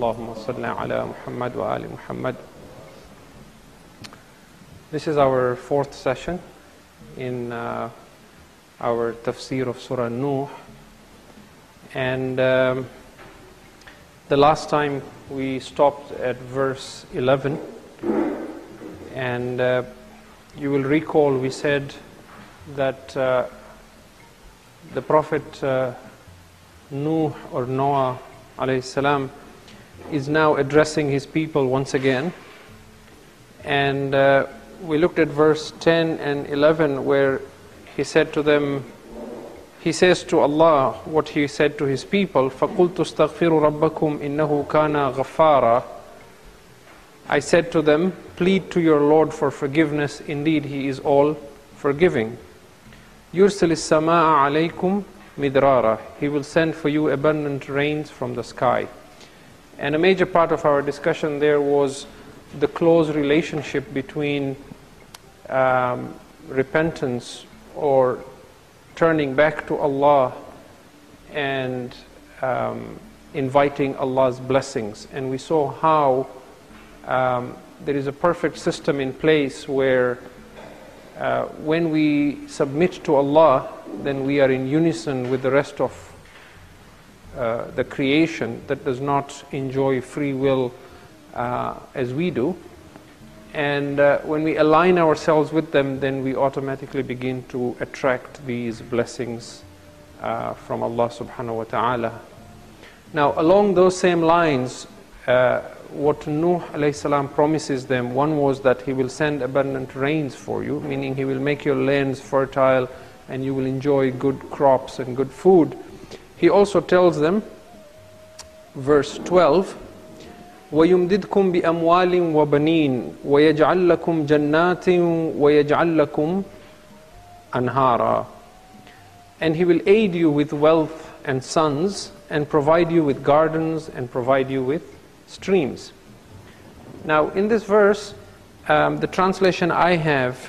Allahumma salli ala Muhammad wa ali Muhammad. This is our fourth session in our tafsir of Surah Nuh. And the last time we stopped at verse 11. And you will recall we said that the Prophet Nuh or Noah alayhi salam is now addressing his people once again. And we looked at verse 10 and 11 where he said to them, he says to Allah what he said to his people, فَقُلْتُ اسْتَغْفِرُوا رَبَّكُمْ إِنَّهُ كَانَ غَفَّارًا. I said to them, plead to your Lord for forgiveness, indeed He is all forgiving. يُرْسِلِ السَّمَاءَ عَلَيْكُمْ مِدْرَارًا. He will send for you abundant rains from the sky. And a major part of our discussion there was the close relationship between repentance or turning back to Allah and inviting Allah's blessings. And we saw how there is a perfect system in place where when we submit to Allah, then we are in unison with the rest of the creation that does not enjoy free will as we do. And when we align ourselves with them, then we automatically begin to attract these blessings from Allah subhanahu wa ta'ala. Now, along those same lines, what Nuh alayhi salam promises them, one was that He will send abundant rains for you, meaning He will make your lands fertile and you will enjoy good crops and good food. He also tells them, verse 12, وَيُمْدِدْكُمْ بِأَمْوَالٍ وَبَنِينَ وَيَجْعَلْ لَكُمْ جَنَّاتٍ وَيَجْعَلْ لَكُمْ أَنْهَارًا. And He will aid you with wealth and sons and provide you with gardens and provide you with streams. Now in this verse, the translation I have,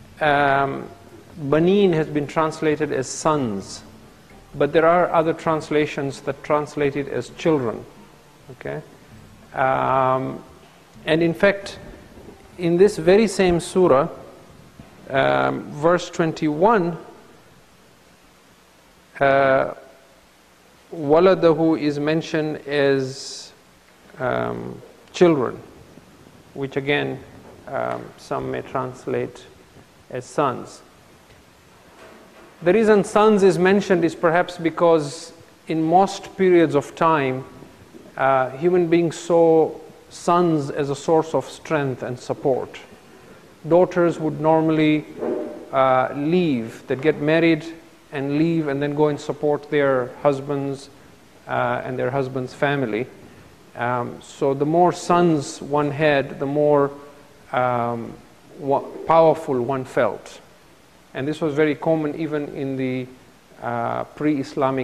Baneen has been translated as sons, but there are other translations that translate it as children. Okay, and in fact, in this very same surah, verse 21, waladahu is mentioned as children, which again some may translate as sons. The reason sons is mentioned is perhaps because in most periods of time human beings saw sons as a source of strength and support. Daughters would normally leave, they'd get married and leave and then go and support their husbands and their husband's family. So the more sons one had, the more powerful one felt. And this was very common even in the pre-Islamic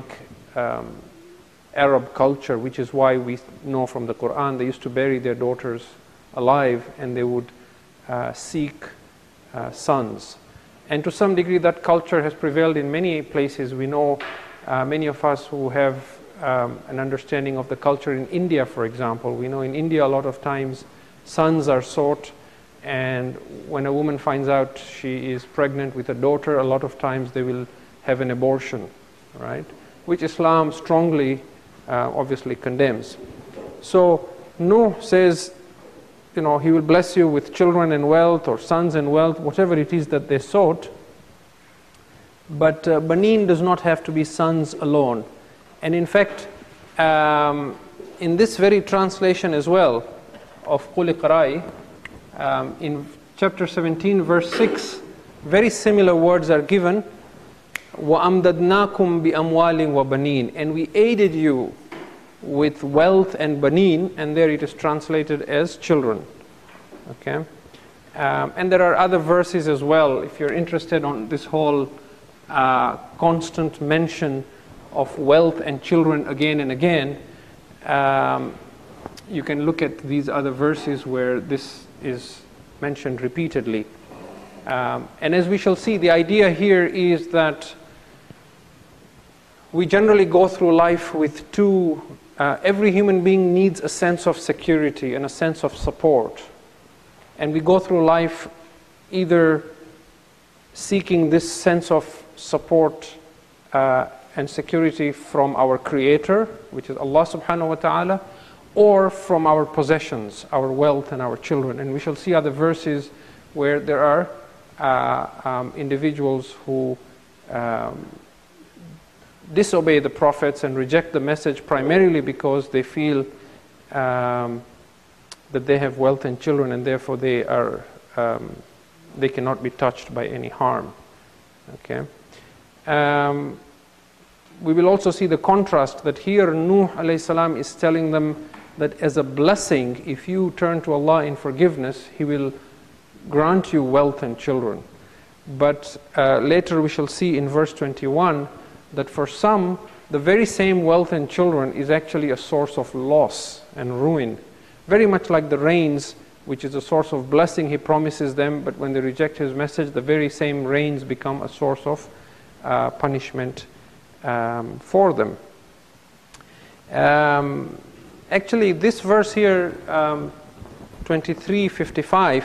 Arab culture, which is why we know from the Quran they used to bury their daughters alive and they would seek sons. And to some degree that culture has prevailed in many places. We know many of us who have an understanding of the culture in India, for example. We know in India a lot of times sons are sought, and when a woman finds out she is pregnant with a daughter, a lot of times they will have an abortion, right? Which Islam strongly obviously condemns. So Nuh says, you know, He will bless you with children and wealth, or sons and wealth, whatever it is that they sought. But Baneen does not have to be sons alone. And in fact, in this very translation as well of Qul Iqra'i, in chapter 17 verse 6, very similar words are given. وَأَمْدَدْنَاكُمْ بِأَمْوَالٍ وَبَنِينَ. And we aided you with wealth and baneen, and there it is translated as children. Okay, and there are other verses as well. If you're interested on this whole constant mention of wealth and children again and again, you can look at these other verses where this is mentioned repeatedly. And as we shall see, the idea here is that we generally go through life with two every human being needs a sense of security and a sense of support. And we go through life either seeking this sense of support and security from our Creator, which is Allah subhanahu wa ta'ala, or from our possessions, our wealth and our children. And we shall see other verses where there are individuals who disobey the prophets and reject the message primarily because they feel that they have wealth and children, and therefore they cannot be touched by any harm. Okay. We will also see the contrast that here Nuh alayhi salam is telling them that as a blessing, if you turn to Allah in forgiveness, He will grant you wealth and children. But later we shall see in verse 21 that for some, the very same wealth and children is actually a source of loss and ruin. Very much like the rains, which is a source of blessing He promises them, but when they reject His message, the very same rains become a source of punishment for them. Actually, this verse here, 23:55,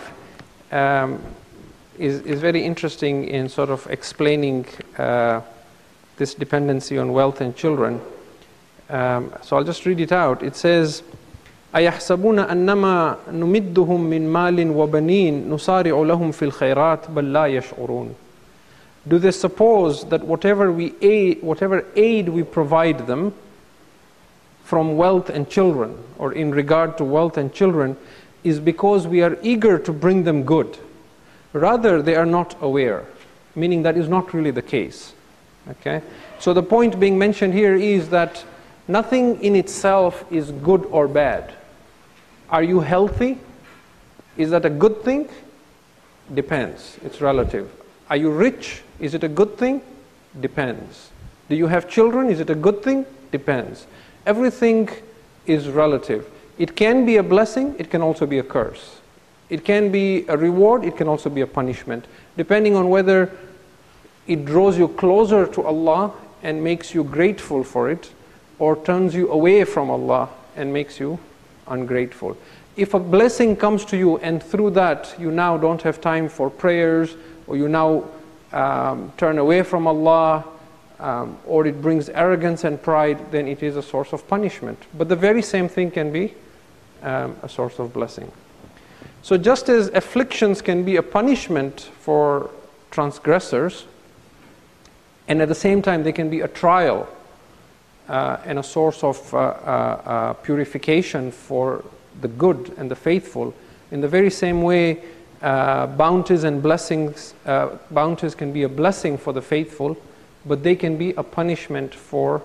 is very interesting in sort of explaining this dependency on wealth and children. So I'll just read it out. It says, أَيَحْسَبُونَ أَنَّمَا نُمِدُّهُم مِّن مَالٍ وَبَنِينَ نُسَارِعُ لَهُمْ فِي الْخَيْرَاتِ بَلْ لَا يَشْعُرُونَ. Do they suppose that whatever aid we provide them from wealth and children, or in regard to wealth and children, is because we are eager to bring them good? Rather, they are not aware, meaning that is not really the case. Okay? So the point being mentioned here is that nothing in itself is good or bad. Are you healthy? Is that a good thing? Depends. It's relative. Are you rich? Is it a good thing? Depends. Do you have children? Is it a good thing? Depends. Everything is relative. It can be a blessing, it can also be a curse. It can be a reward, it can also be a punishment, depending on whether it draws you closer to Allah and makes you grateful for it, or turns you away from Allah and makes you ungrateful. If a blessing comes to you and through that you now don't have time for prayers, or you now turn away from Allah, or it brings arrogance and pride, then it is a source of punishment. But the very same thing can be a source of blessing. So just as afflictions can be a punishment for transgressors, and at the same time they can be a trial and a source of purification for the good and the faithful, in the very same way bounties and blessings, bounties can be a blessing for the faithful, but they can be a punishment for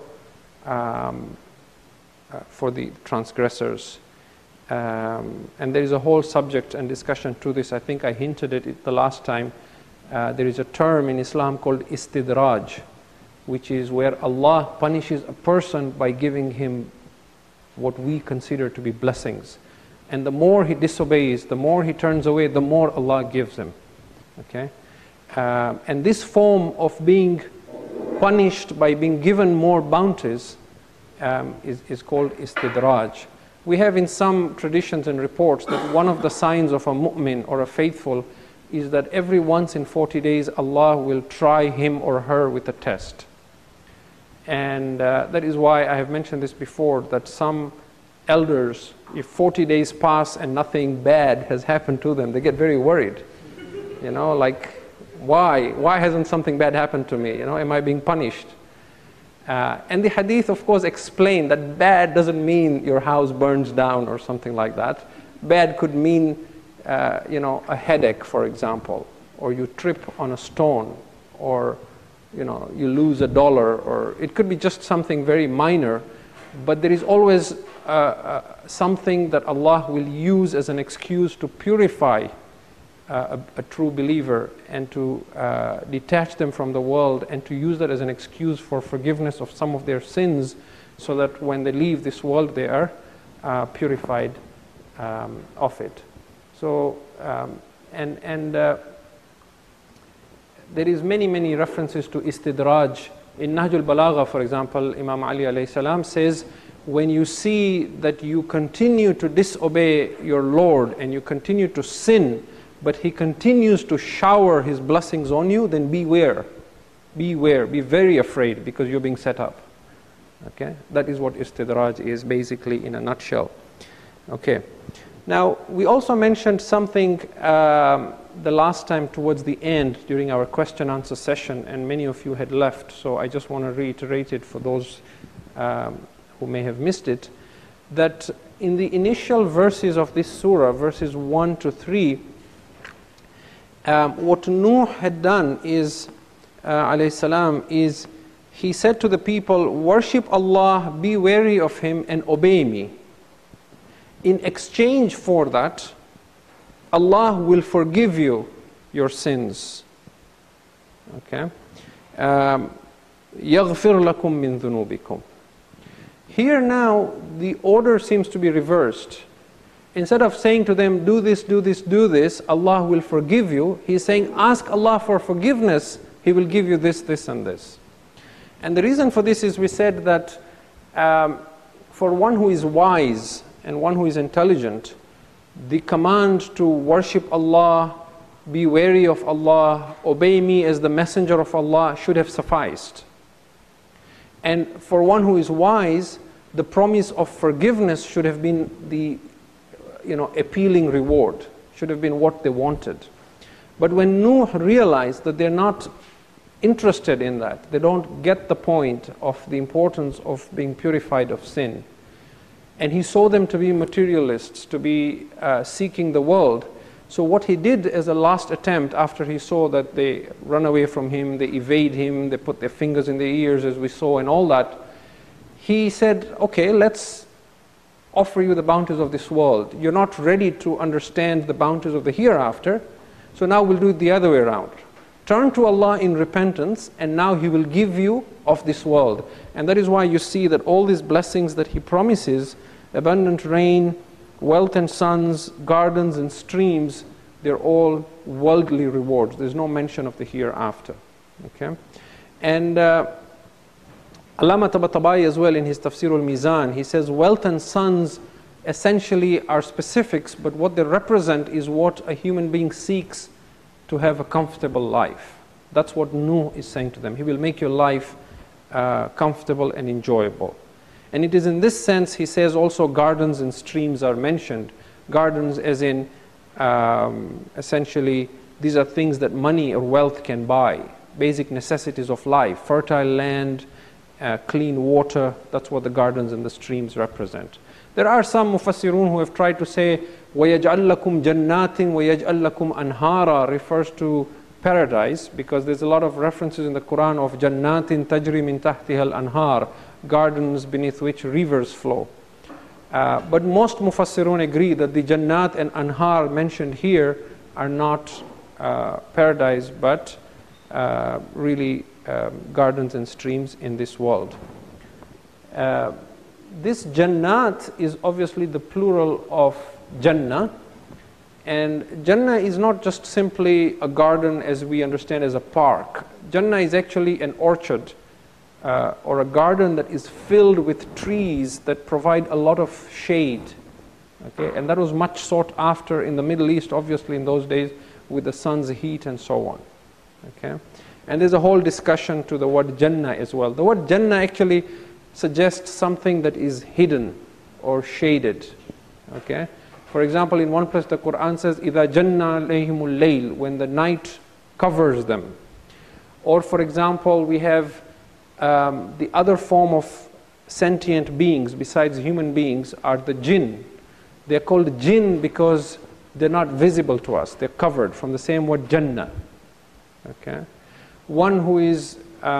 the transgressors. And there is a whole subject and discussion to this. I think I hinted at it the last time. There is a term in Islam called istidraj, which is where Allah punishes a person by giving him what we consider to be blessings. And the more he disobeys, the more he turns away, the more Allah gives him. Okay? And this form of being punished by being given more bounties is called istidraj. We have in some traditions and reports that one of the signs of a mu'min or a faithful is that every once in 40 days Allah will try him or her with a test. And that is why I have mentioned this before, that some elders, if 40 days pass and nothing bad has happened to them, they get very worried. You know, like, why? Why hasn't something bad happened to me? You know, am I being punished? And the hadith, of course, explain that bad doesn't mean your house burns down or something like that. Bad could mean, you know, a headache, for example, or you trip on a stone, or, you know, you lose $1, or it could be just something very minor. But there is always something that Allah will use as an excuse to purify a true believer and to detach them from the world, and to use that as an excuse for forgiveness of some of their sins, so that when they leave this world they are purified of it. So there is many references to istidraj. In Nahjul Balagha, for example, Imam Ali alayhi salam says, when you see that you continue to disobey your Lord and you continue to sin, but He continues to shower His blessings on you, then beware. Beware, be very afraid, because you're being set up. Okay? That is what istidraj is basically in a nutshell. Okay. Now, we also mentioned something the last time towards the end during our question answer session, and many of you had left, so I just want to reiterate it for those who may have missed it, that in the initial verses of this surah, verses 1 to 3, what Nuh had done is, alayhi salam, is he said to the people, worship Allah, be wary of Him, and obey me. In exchange for that, Allah will forgive you your sins. Okay? يَغْفِرْ لَكُم مِّن ذُنُوبِكُمْ. Here now, the order seems to be reversed. Instead of saying to them, do this, do this, do this, Allah will forgive you, He's saying, ask Allah for forgiveness, He will give you this, this, and this. And the reason for this is we said that for one who is wise and one who is intelligent, the command to worship Allah, be wary of Allah, obey me as the messenger of Allah should have sufficed. And for one who is wise, the promise of forgiveness should have been the appealing reward, should have been what they wanted. But when Nuh realized that they're not interested in that, they don't get the point of the importance of being purified of sin, and he saw them to be materialists, to be seeking the world. So what he did as a last attempt, after he saw that they run away from him, they evade him, they put their fingers in their ears as we saw and all that, he said, okay, let's offer you the bounties of this world. You're not ready to understand the bounties of the hereafter, so now we'll do it the other way around. Turn to Allah in repentance, and now He will give you of this world. And that is why you see that all these blessings that He promises, abundant rain, wealth and sons, gardens and streams, they're all worldly rewards. There's no mention of the hereafter. Okay? And Allama Tabatabai as well in his Tafsir al-Mizan, he says wealth and sons essentially are specifics, but what they represent is what a human being seeks to have a comfortable life. That's what Nuh is saying to them. He will make your life comfortable and enjoyable. And it is in this sense, he says, also gardens and streams are mentioned. Gardens as in, essentially, these are things that money or wealth can buy. Basic necessities of life. Fertile land, clean water, that's what the gardens and the streams represent. There are some mufassirun who have tried to say, وَيَجْعَلْ لَكُمْ جَنَّاتٍ وَيَجْعَلْ لَكُمْ أَنْهَارًا refers to paradise, because there's a lot of references in the Quran of جَنَّاتٍ تَجْرِي مِن تَحْتِهَا الْأَنْهَارِ, gardens beneath which rivers flow. But most mufassirun agree that the Jannat and Anhar mentioned here are not paradise, but really gardens and streams in this world. This Jannat is obviously the plural of Jannah, and Jannah is not just simply a garden as we understand as a park. Jannah is actually an orchard or a garden that is filled with trees that provide a lot of shade. Okay? And that was much sought after in the Middle East, obviously in those days, with the sun's heat and so on. Okay? And there's a whole discussion to the word Jannah as well. The word Jannah actually suggests something that is hidden or shaded. Okay? For example, in one place the Quran says, إِذَا جَنَّ عَلَيْهِمُ اللَّيْلِ, when the night covers them. Or for example, we have the other form of sentient beings besides human beings are the jinn. They're called jinn because they're not visible to us. They're covered, from the same word Jannah. Okay? One who is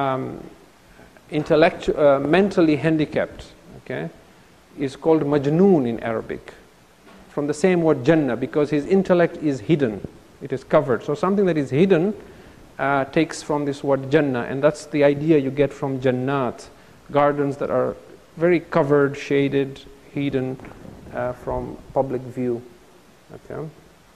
mentally handicapped, okay, is called majnoon in Arabic, from the same word Jannah, because his intellect is hidden, it is covered. So something that is hidden takes from this word Jannah, and that's the idea you get from Jannat, gardens that are very covered, shaded, hidden from public view. Okay?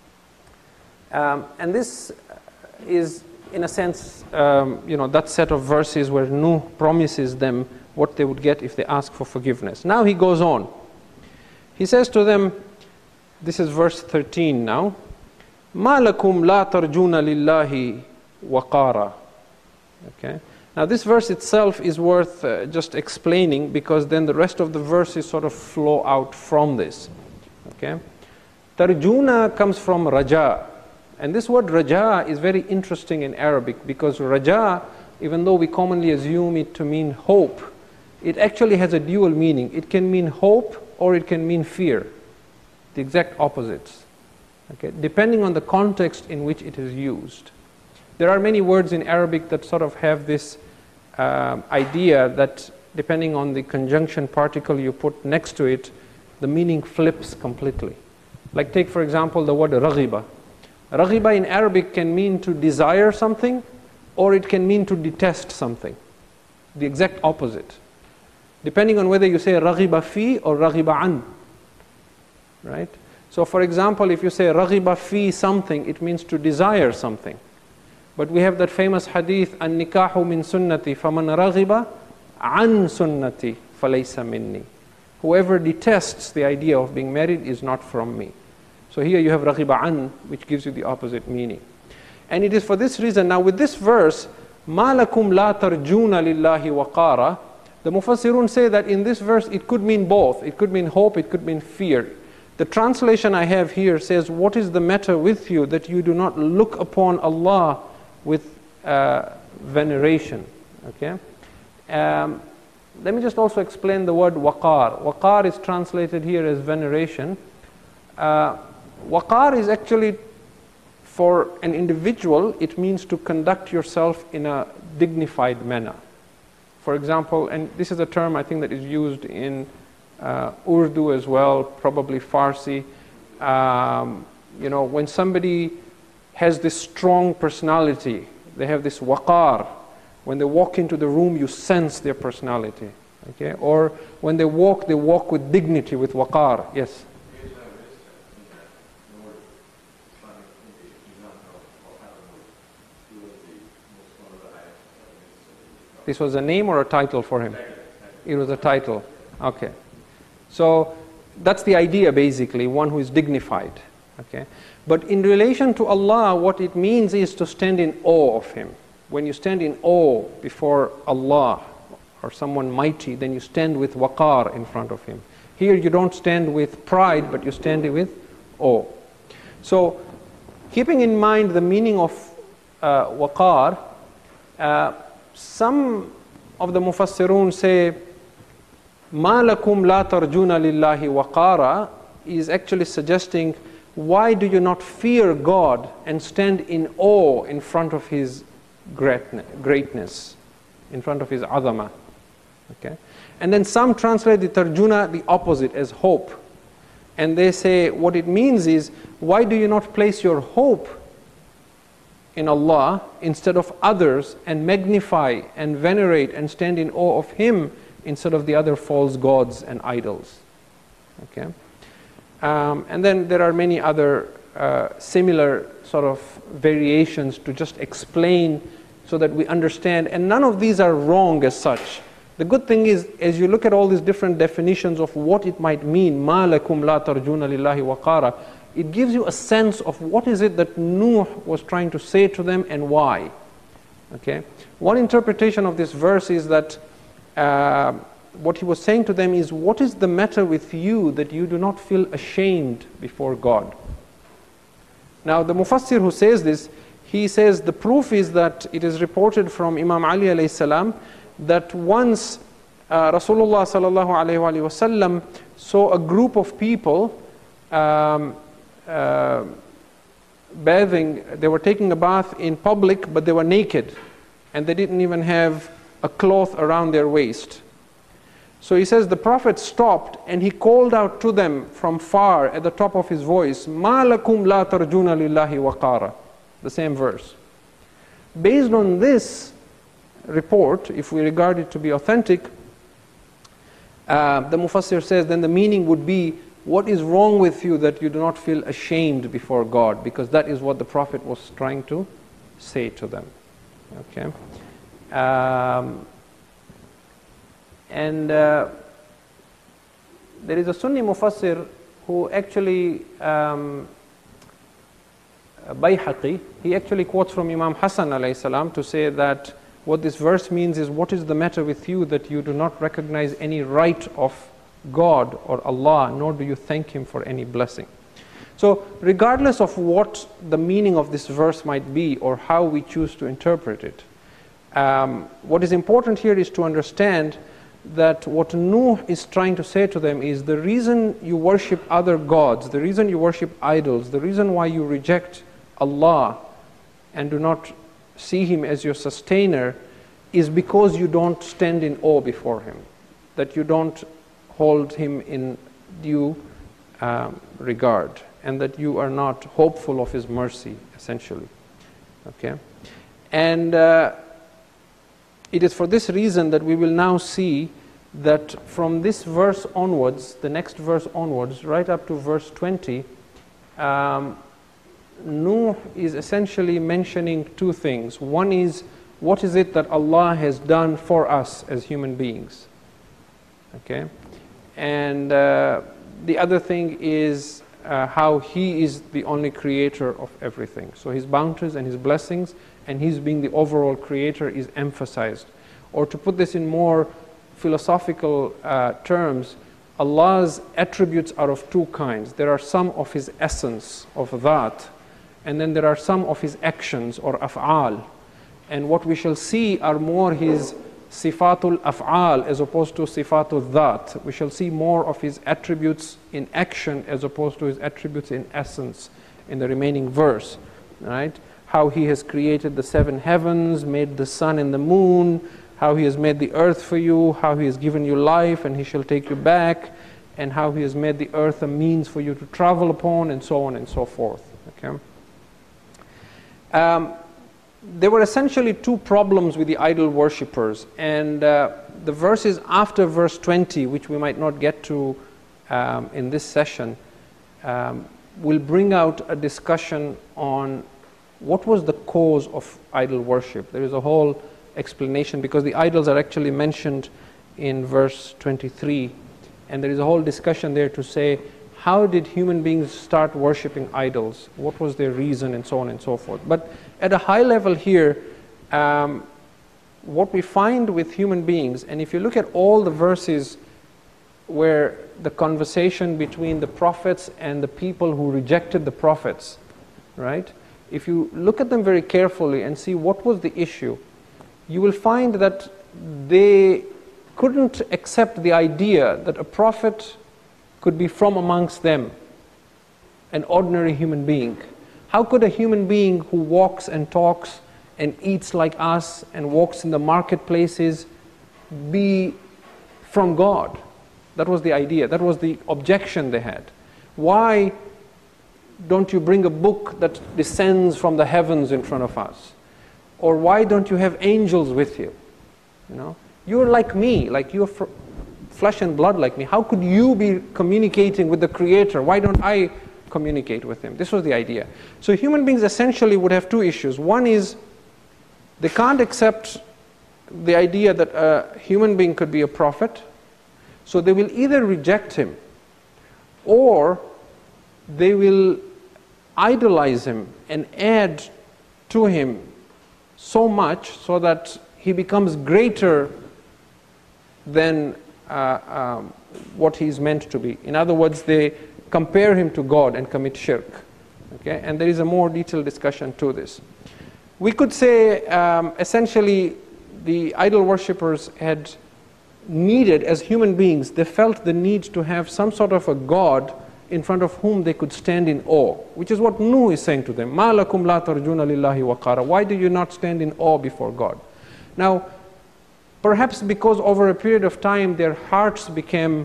And this is, in a sense, that set of verses where Nuh promises them what they would get if they ask for forgiveness. Now he goes on. He says to them, this is verse 13 now, مَا لَكُمْ لَا تَرْجُونَ لِلَّهِ وَقَارًا. Okay. Now this verse itself is worth just explaining, because then the rest of the verses sort of flow out from this. Okay. Tarjuna comes from raja. And this word raja is very interesting in Arabic, because raja, even though we commonly assume it to mean hope, it actually has a dual meaning. It can mean hope or it can mean fear. The exact opposites. Okay. Depending on the context in which it is used. There are many words in Arabic that sort of have this idea that depending on the conjunction particle you put next to it, the meaning flips completely. Like take for example the word raghiba. Raghiba in Arabic can mean to desire something, or it can mean to detest something. The exact opposite. Depending on whether you say raghiba fi or raghiba an. Right? So for example, if you say raghiba fi something, it means to desire something. But we have that famous hadith, an-nikahu min sunnati, faman raghiba an sunnati falaysa minni. Whoever detests the idea of being married is not from me. So here you have raghiba an, which gives you the opposite meaning. And it is for this reason, now with this verse, مَا لَكُمْ لَا تَرْجُونَ لِلَّهِ وَقَارًا, the Mufassirun say that in this verse it could mean both. It could mean hope, it could mean fear. The translation I have here says, what is the matter with you that you do not look upon Allah with veneration? Okay. Let me just also explain the word waqar. Waqar is translated here as veneration. Waqar is actually, for an individual, it means to conduct yourself in a dignified manner. For example, and this is a term I think that is used in Urdu as well, probably Farsi. You know, when somebody has this strong personality, they have this waqar. When they walk into the room, you sense their personality. Okay? Or when they walk with dignity, with waqar. Yes? This was a name or a title for him? It was a title. Okay. So that's the idea basically, one who is dignified. Okay. But in relation to Allah, what it means is to stand in awe of Him. When you stand in awe before Allah or someone mighty, then you stand with waqar in front of Him. Here you don't stand with pride, but you stand with awe. So keeping in mind the meaning of waqar, some of the Mufassirun say, مَا لَكُمْ لَا تَرْجُونَ لِلَّهِ وَقَارًا is actually suggesting, why do you not fear God and stand in awe in front of His greatness, in front of His azama? Okay? And then some translate the tarjuna, the opposite, as hope. And they say what it means is, why do you not place your hope in Allah instead of others, and magnify and venerate and stand in awe of Him instead of the other false gods and idols? Okay. And then there are many other similar sort of variations to just explain so that we understand, and none of these are wrong as such. The good thing is, as you look at all these different definitions of what it might mean, مَا لَكُمْ لَا تَرْجُونَ لِلَّهِ وَقَارًا, it gives you a sense of what is it that Nuh was trying to say to them and why. Okay? One interpretation of this verse is that what he was saying to them is, what is the matter with you that you do not feel ashamed before God? Now the Mufassir who says this, he says the proof is that it is reported from Imam Ali alayhi salam that once Rasulullah sallallahu alayhi wa sallam saw a group of people bathing. They were taking a bath in public, but they were naked, and they didn't even have a cloth around their waist. So he says the Prophet stopped and he called out to them from far at the top of his voice, مَا لَكُمْ لَا تَرْجُونَ لِلَّهِ وَقَارًا. The same verse. Based on this report, if we regard it to be authentic, the Mufassir says then the meaning would be, what is wrong with you that you do not feel ashamed before God? Because that is what the Prophet was trying to say to them. Okay. And there is a Sunni Mufassir who actually, Bayhaqi, he actually quotes from Imam Hassan alayhi salam to say that what this verse means is, what is the matter with you that you do not recognize any right of God or Allah, nor do you thank Him for any blessing. So regardless of what the meaning of this verse might be or how we choose to interpret it, what is important here is to understand that what Nuh is trying to say to them is, the reason you worship other gods, the reason you worship idols, the reason why you reject Allah and do not see Him as your sustainer is because you don't stand in awe before Him, that you don't hold Him in due regard, and that you are not hopeful of His mercy, essentially. Okay? And it is for this reason that we will now see that from this verse onwards, the next verse onwards, right up to verse 20, Nuh is essentially mentioning two things. One is, what is it that Allah has done for us as human beings? Okay? And the other thing is how He is the only creator of everything. So His bounties and His blessings, and His being the overall creator, is emphasized. Or to put this in more philosophical terms, Allah's attributes are of two kinds. There are some of His essence, of that, and then there are some of His actions, or af'al. And what we shall see are more His sifatul af'al as opposed to sifatul dhat. We shall see more of His attributes in action as opposed to His attributes in essence in the remaining verse. Right? How He has created the seven heavens, made the sun and the moon, how He has made the earth for you, how He has given you life and He shall take you back, and how He has made the earth a means for you to travel upon, and so on and so forth. Okay? There were essentially two problems with the idol worshippers, and the verses after verse 20, which we might not get to in this session, will bring out a discussion on what was the cause of idol worship. There is a whole explanation, because the idols are actually mentioned in verse 23, and there is a whole discussion there to say, how did human beings start worshipping idols? What was their reason, and so on and so forth. But at a high level here, what we find with human beings, and if you look at all the verses where the conversation between the prophets and the people who rejected the prophets, right? If you look at them very carefully and see what was the issue, you will find that they couldn't accept the idea that a prophet could be from amongst them, an ordinary human being. How could a human being who walks and talks and eats like us and walks in the marketplaces be from God? That was the idea. That was the objection they had. Why don't you bring a book that descends from the heavens in front of us? Or why don't you have angels with you? You know, you're like me, like you're flesh and blood like me. How could you be communicating with the Creator? Why don't I communicate with Him? This was the idea. So human beings essentially would have two issues. One is they can't accept the idea that a human being could be a prophet, so they will either reject him or they will idolize him and add to him so much so that he becomes greater than what he's meant to be. In other words, they compare him to God and commit shirk. Okay? And there is a more detailed discussion to this. We could say essentially the idol worshippers had needed, as human beings, they felt the need to have some sort of a God in front of whom they could stand in awe, which is what Nuh is saying to them. مَا لَكُمْ لَا تَرْجُونَ لِلَّهِ وَقَارًا. Why do you not stand in awe before God? Now, perhaps because over a period of time their hearts became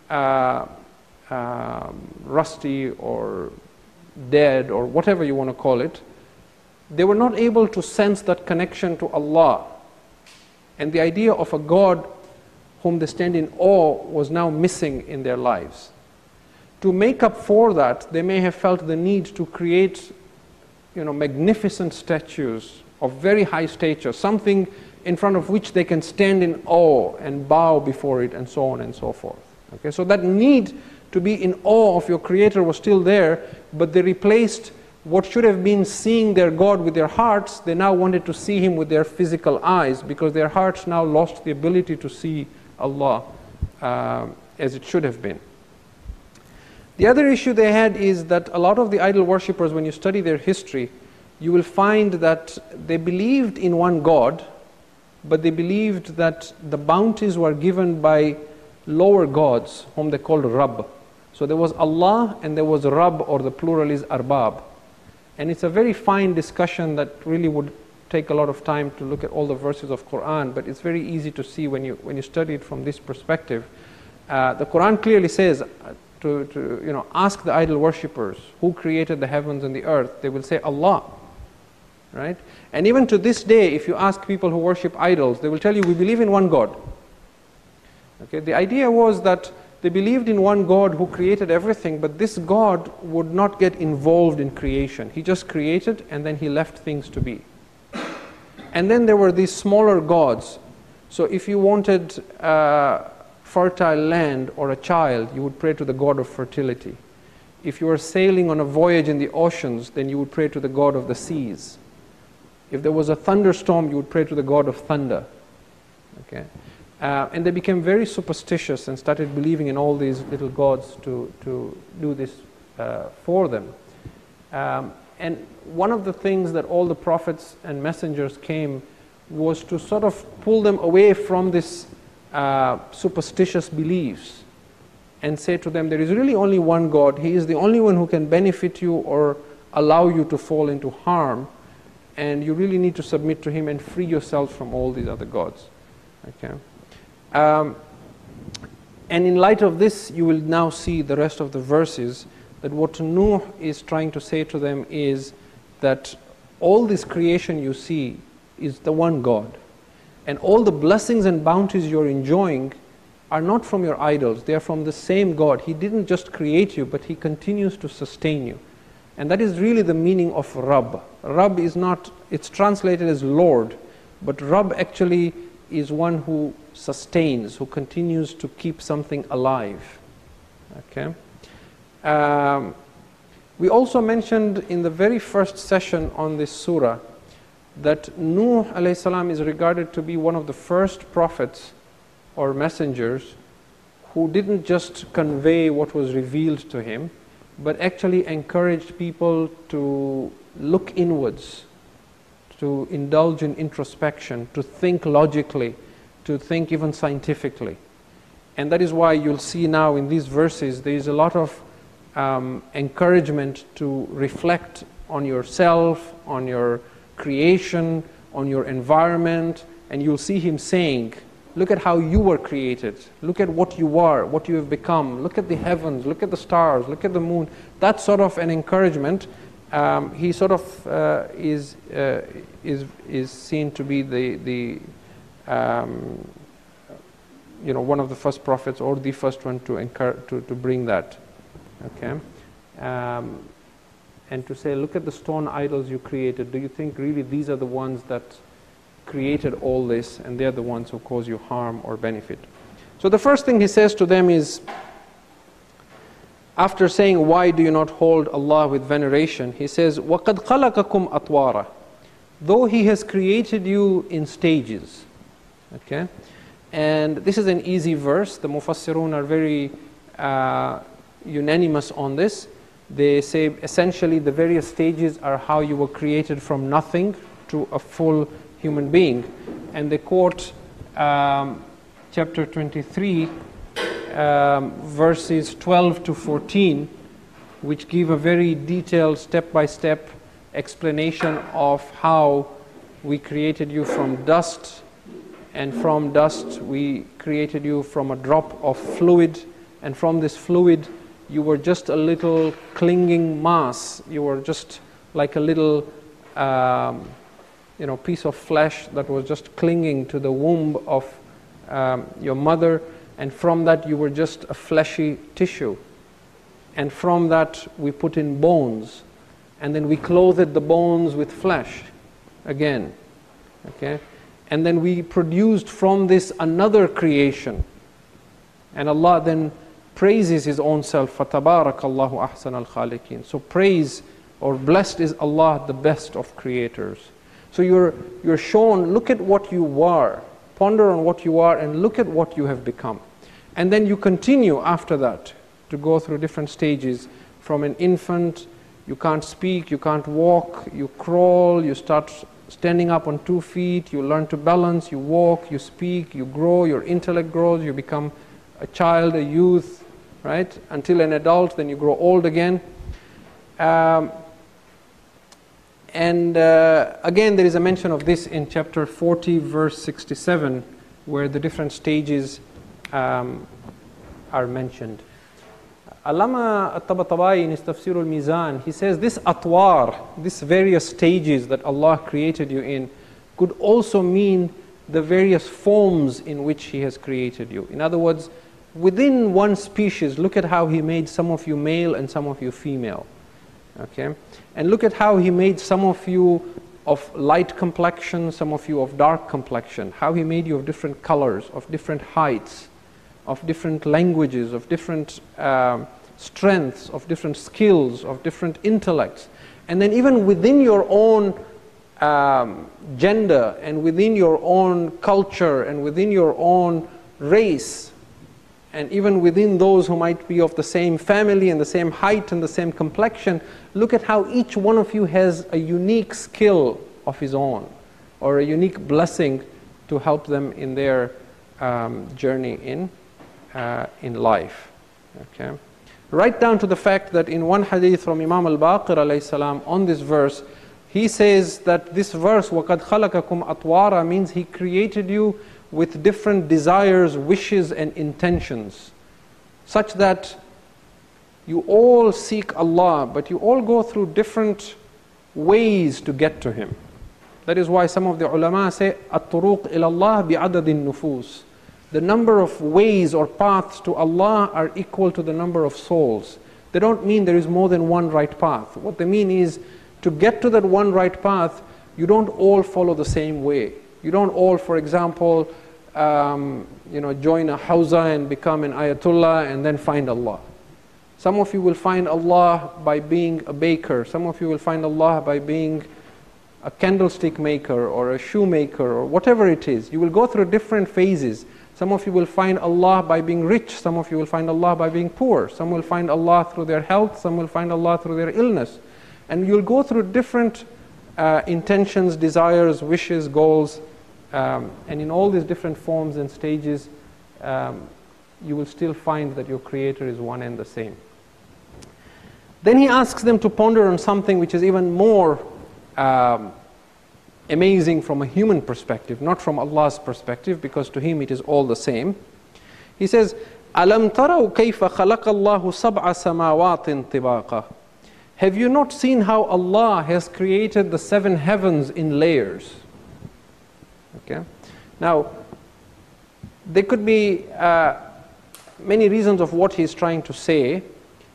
rusty or dead or whatever you want to call it, they were not able to sense that connection to Allah. And the idea of a God whom they stand in awe was now missing in their lives. To make up for that, they may have felt the need to create, magnificent statues of very high stature, something in front of which they can stand in awe and bow before it, and so on and so forth. Okay, so that need to be in awe of your Creator was still there, but they replaced what should have been seeing their God with their hearts. They now wanted to see Him with their physical eyes, because their hearts now lost the ability to see Allah as it should have been. The other issue they had is that a lot of the idol worshippers, when you study their history, you will find that they believed in one God, but they believed that the bounties were given by lower gods, whom they called Rabb. So there was Allah and there was Rabb, or the plural is Arbab. And it's a very fine discussion that really would take a lot of time to look at all the verses of Quran, but it's very easy to see when you study it from this perspective. The Quran clearly says to ask the idol worshippers who created the heavens and the earth. They will say Allah, right? And even to this day, if you ask people who worship idols, they will tell you, we believe in one God. Okay, the idea was that they believed in one God who created everything, but this God would not get involved in creation. He just created and then He left things to be. And then there were these smaller gods. So if you wanted fertile land or a child, you would pray to the God of fertility. If you were sailing on a voyage in the oceans, then you would pray to the God of the seas. If there was a thunderstorm, you would pray to the God of thunder. Okay. And they became very superstitious and started believing in all these little gods to do this for them. And one of the things that all the prophets and messengers came was to sort of pull them away from this superstitious beliefs and say to them, there is really only one God. He is the only one who can benefit you or allow you to fall into harm, and you really need to submit to Him and free yourself from all these other gods. Okay. And in light of this, you will now see the rest of the verses, that what Nuh is trying to say to them is that all this creation you see is the one God. And all the blessings and bounties you're enjoying are not from your idols, they are from the same God. He didn't just create you, but He continues to sustain you. And that is really the meaning of Rabb. Rabb is not, it's translated as Lord, but Rabb actually is one who sustains, who continues to keep something alive. Okay. We also mentioned in the very first session on this surah that Nuh alayhi salam is regarded to be one of the first prophets or messengers who didn't just convey what was revealed to him, but actually encouraged people to look inwards, to indulge in introspection, to think logically, to think even scientifically. And that is why you'll see now in these verses there is a lot of encouragement to reflect on yourself, on your creation, on your environment, and you'll see him saying, look at how you were created, look at what you are, what you have become, look at the heavens, look at the stars, look at the moon. That's sort of an encouragement. He sort of is seen to be the one of the first prophets, or the first one to bring that. Okay, and to say, look at the stone idols you created. Do you think really these are the ones that created all this, and they're the ones who cause you harm or benefit? So the first thing he says to them is, after saying, why do you not hold Allah with veneration, he says, وَقَدْ خَلَقَكُمْ أَطْوَارًا, though He has created you in stages. Okay, and this is an easy verse. The Mufassirun are very unanimous on this. They say essentially the various stages are how you were created from nothing to a full human being. And they quote chapter 23, verses 12 to 14, which give a very detailed step-by-step explanation of how we created you from dust, and from dust we created you from a drop of fluid, and from this fluid you were just a little clinging mass. You were just like a little piece of flesh that was just clinging to the womb of your mother, and from that you were just a fleshy tissue, and from that we put in bones, and then we clothed the bones with flesh again. Okay, and then we produced from this another creation. And Allah then praises His own self, فَتَبَارَكَ اللَّهُ أَحْسَنَ الْخَالِقِينَ. So praise or blessed is Allah, the best of creators. So you're shown, look at what you are, ponder on what you are, and look at what you have become. And then you continue after that to go through different stages. From an infant, you can't speak, you can't walk, you crawl, you start standing up on 2 feet, you learn to balance, you walk, you speak, you grow, your intellect grows, you become a child, a youth, right? Until an adult, then you grow old again. Again, there is a mention of this in chapter 40, verse 67, where the different stages are mentioned. Allama at-Tabatabai in his Tafsir al-Mizan, he says this atwar, these various stages that Allah created you in, could also mean the various forms in which He has created you. In other words, within one species, look at how He made some of you male and some of you female. Okay? And look at how He made some of you of light complexion, some of you of dark complexion, how He made you of different colors, of different heights, of different languages, of different strengths, of different skills, of different intellects. And then even within your own gender and within your own culture and within your own race, and even within those who might be of the same family and the same height and the same complexion, look at how each one of you has a unique skill of his own, or a unique blessing to help them in their journey in life. Okay? Right down to the fact that in one hadith from Imam al-Baqir alayhi salam on this verse, he says that this verse, وَقَدْ خَلَقَكُمْ أَطْوَارًا, means He created you with different desires, wishes and intentions, such that you all seek Allah, but you all go through different ways to get to Him. That is why some of the ulama say, الطُّرُوقِ إِلَى اللَّهِ بِعَدَدِ النُّفُوسِ. The number of ways or paths to Allah are equal to the number of souls. They don't mean there is more than one right path. What they mean is, to get to that one right path, you don't all follow the same way. You don't all, for example, join a hawza and become an ayatollah and then find Allah. Some of you will find Allah by being a baker. Some of you will find Allah by being a candlestick maker or a shoemaker or whatever it is. You will go through different phases. Some of you will find Allah by being rich. Some of you will find Allah by being poor. Some will find Allah through their health. Some will find Allah through their illness. And you'll go through different intentions, desires, wishes, goals. And in all these different forms and stages, you will still find that your Creator is one and the same. Then He asks them to ponder on something which is even more amazing from a human perspective, not from Allah's perspective, because to Him it is all the same. He says, أَلَمْ تَرَوْا كَيْفَ خَلَقَ اللَّهُ سَبْعَ سَمَاوَاتٍ طِبَاقًا. Have you not seen how Allah has created the 7 heavens in layers? Okay. Now, there could be many reasons of what He is trying to say.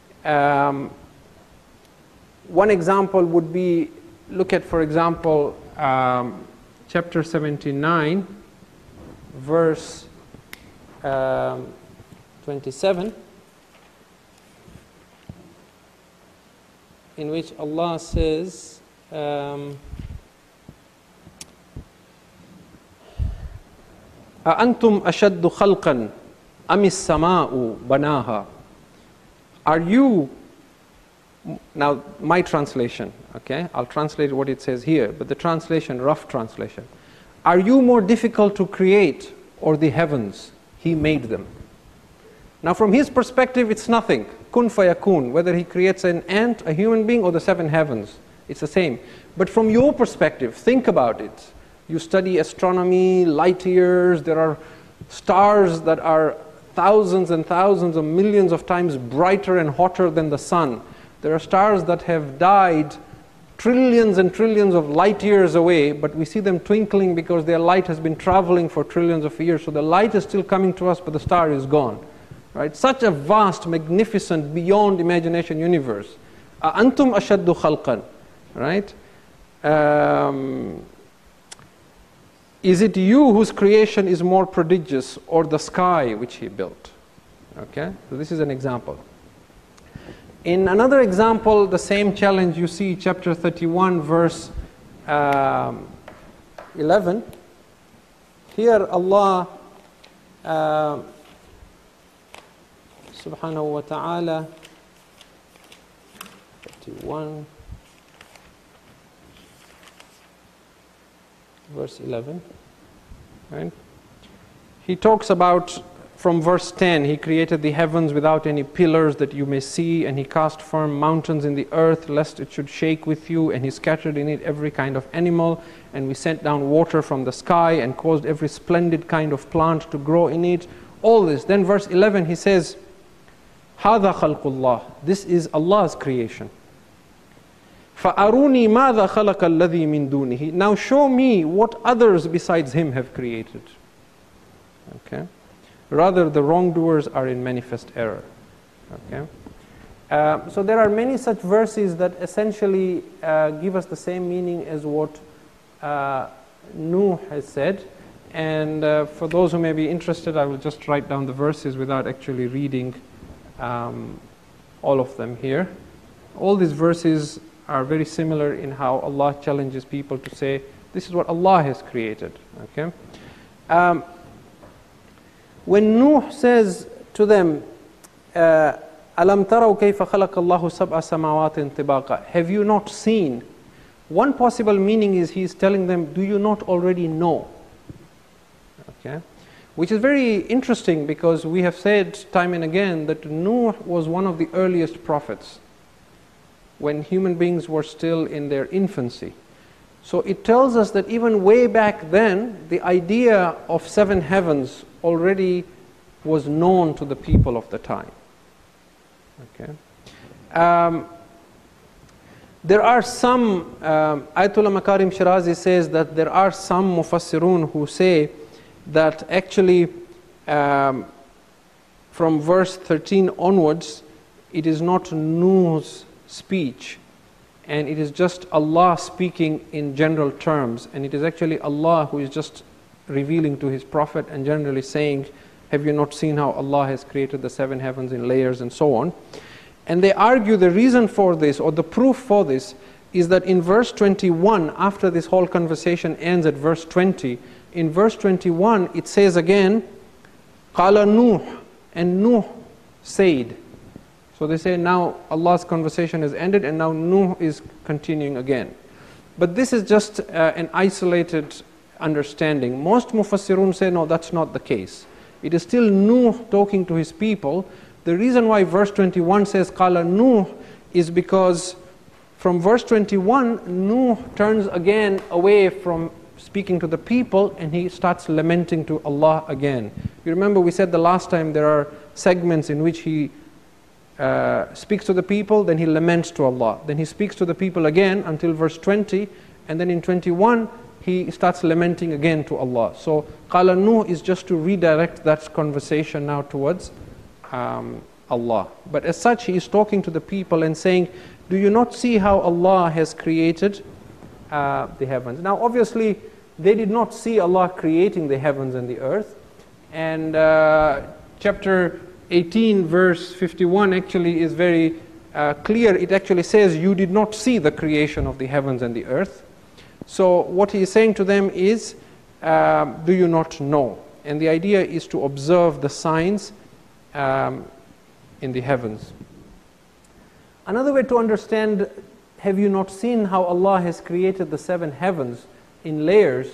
One example would be, look at, for example, chapter 79, verse 27, in which Allah says, أَأَنْتُمْ أَشَدُّ خَلْقًا أَمِ السَّمَاءُ بَنَاهَا. Are you, now my translation, okay, I'll translate what it says here, but the translation, rough translation. Are you more difficult to create, or the heavens? He made them. Now from His perspective, it's nothing. Kun fayakun. Whether He creates an ant, a human being, or the 7 heavens, it's the same. But from your perspective, think about it. You study astronomy, light years, there are stars that are thousands and thousands of millions of times brighter and hotter than the sun. There are stars that have died trillions and trillions of light years away, but we see them twinkling because their light has been traveling for trillions of years. So the light is still coming to us, but the star is gone. Right? Such a vast, magnificent, beyond imagination universe. أَأَنْتُمْ أَشَدُّ خَلْقًا. Right? Is it you whose creation is more prodigious, or the sky which he built? Okay, so this is an example. In another example, the same challenge you see, chapter 31, verse 11. Here Allah subhanahu wa ta'ala, 31, verse 11, right? He talks about, from verse 10, he created the heavens without any pillars that you may see, and he cast firm mountains in the earth lest it should shake with you, and he scattered in it every kind of animal, and we sent down water from the sky and caused every splendid kind of plant to grow in it. All this. Then verse 11 he says, هَذَا خَلْقُ اللَّهِ, this is Allah's creation. فَأَرُونِي مَاذَا خَلَقَ الَّذِي مِن دُونِهِ, now show me what others besides him have created. Okay. Rather, the wrongdoers are in manifest error. Okay. So there are many such verses that essentially give us the same meaning as what Nuh has said. And for those who may be interested, I will just write down the verses without actually reading all of them here. All these verses are very similar in how Allah challenges people to say, this is what Allah has created. Okay. When Nuh says to them, أَلَمْ تَرَوْا كَيْفَ خَلَقَ اللَّهُ سَبْعَ سَمَاوَاتٍ طِبَاقًا, have you not seen? One possible meaning is he is telling them, do you not already know? Okay. Which is very interesting, because we have said time and again that Nuh was one of the earliest prophets when human beings were still in their infancy. So it tells us that even way back then, the idea of 7 heavens already was known to the people of the time. Okay. There are some, Ayatollah Makarim Shirazi says that there are some Mufassirun who say that actually from verse 13 onwards, it is not Nuh's speech, and it is just Allah speaking in general terms, and it is actually Allah who is just revealing to his prophet and generally saying, have you not seen how Allah has created the 7 heavens in layers and so on. And they argue the reason for this, or the proof for this, is that in verse 21, after this whole conversation ends at verse 20, in verse 21 it says again, قَالَ Nuh, and Nuh said. So they say now Allah's conversation has ended and now Nuh is continuing again. But this is just an isolated understanding. Most Mufassirun say no, that's not the case. It is still Nuh talking to his people. The reason why verse 21 says قَالَ Nuh is because from verse 21 Nuh turns again away from speaking to the people and he starts lamenting to Allah again. You remember we said the last time there are segments in which he speaks to the people, then he laments to Allah. Then he speaks to the people again until verse 20, and then in 21 he starts lamenting again to Allah. So Qala Nuh is just to redirect that conversation now towards Allah. But as such he is talking to the people and saying, do you not see how Allah has created the heavens? Now obviously they did not see Allah creating the heavens and the earth, and chapter 18 verse 51 actually is very clear. It actually says you did not see the creation of the heavens and the earth. So what he is saying to them is, do you not know? And the idea is to observe the signs in the heavens. Another way to understand, have you not seen how Allah has created the 7 heavens in layers,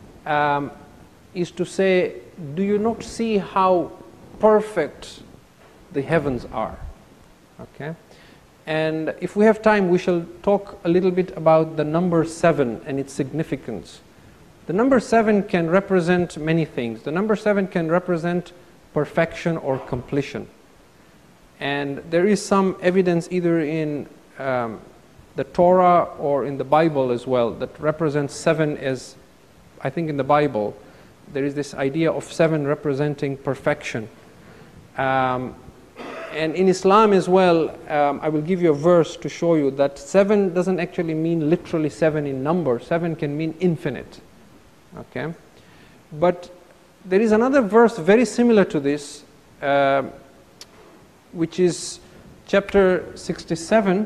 is to say, do you not see how perfect the heavens are? Okay. And if we have time, we shall talk a little bit about the number 7 and its significance. The number 7 can represent many things. The number 7 can represent perfection or completion. And there is some evidence either in the Torah or in the Bible as well that represents 7 as, I think in the Bible, there is this idea of 7 representing perfection. And in Islam as well, I will give you a verse to show you that 7 doesn't actually mean literally 7 in number. 7 can mean infinite. Okay? But there is another verse very similar to this, which is chapter 67,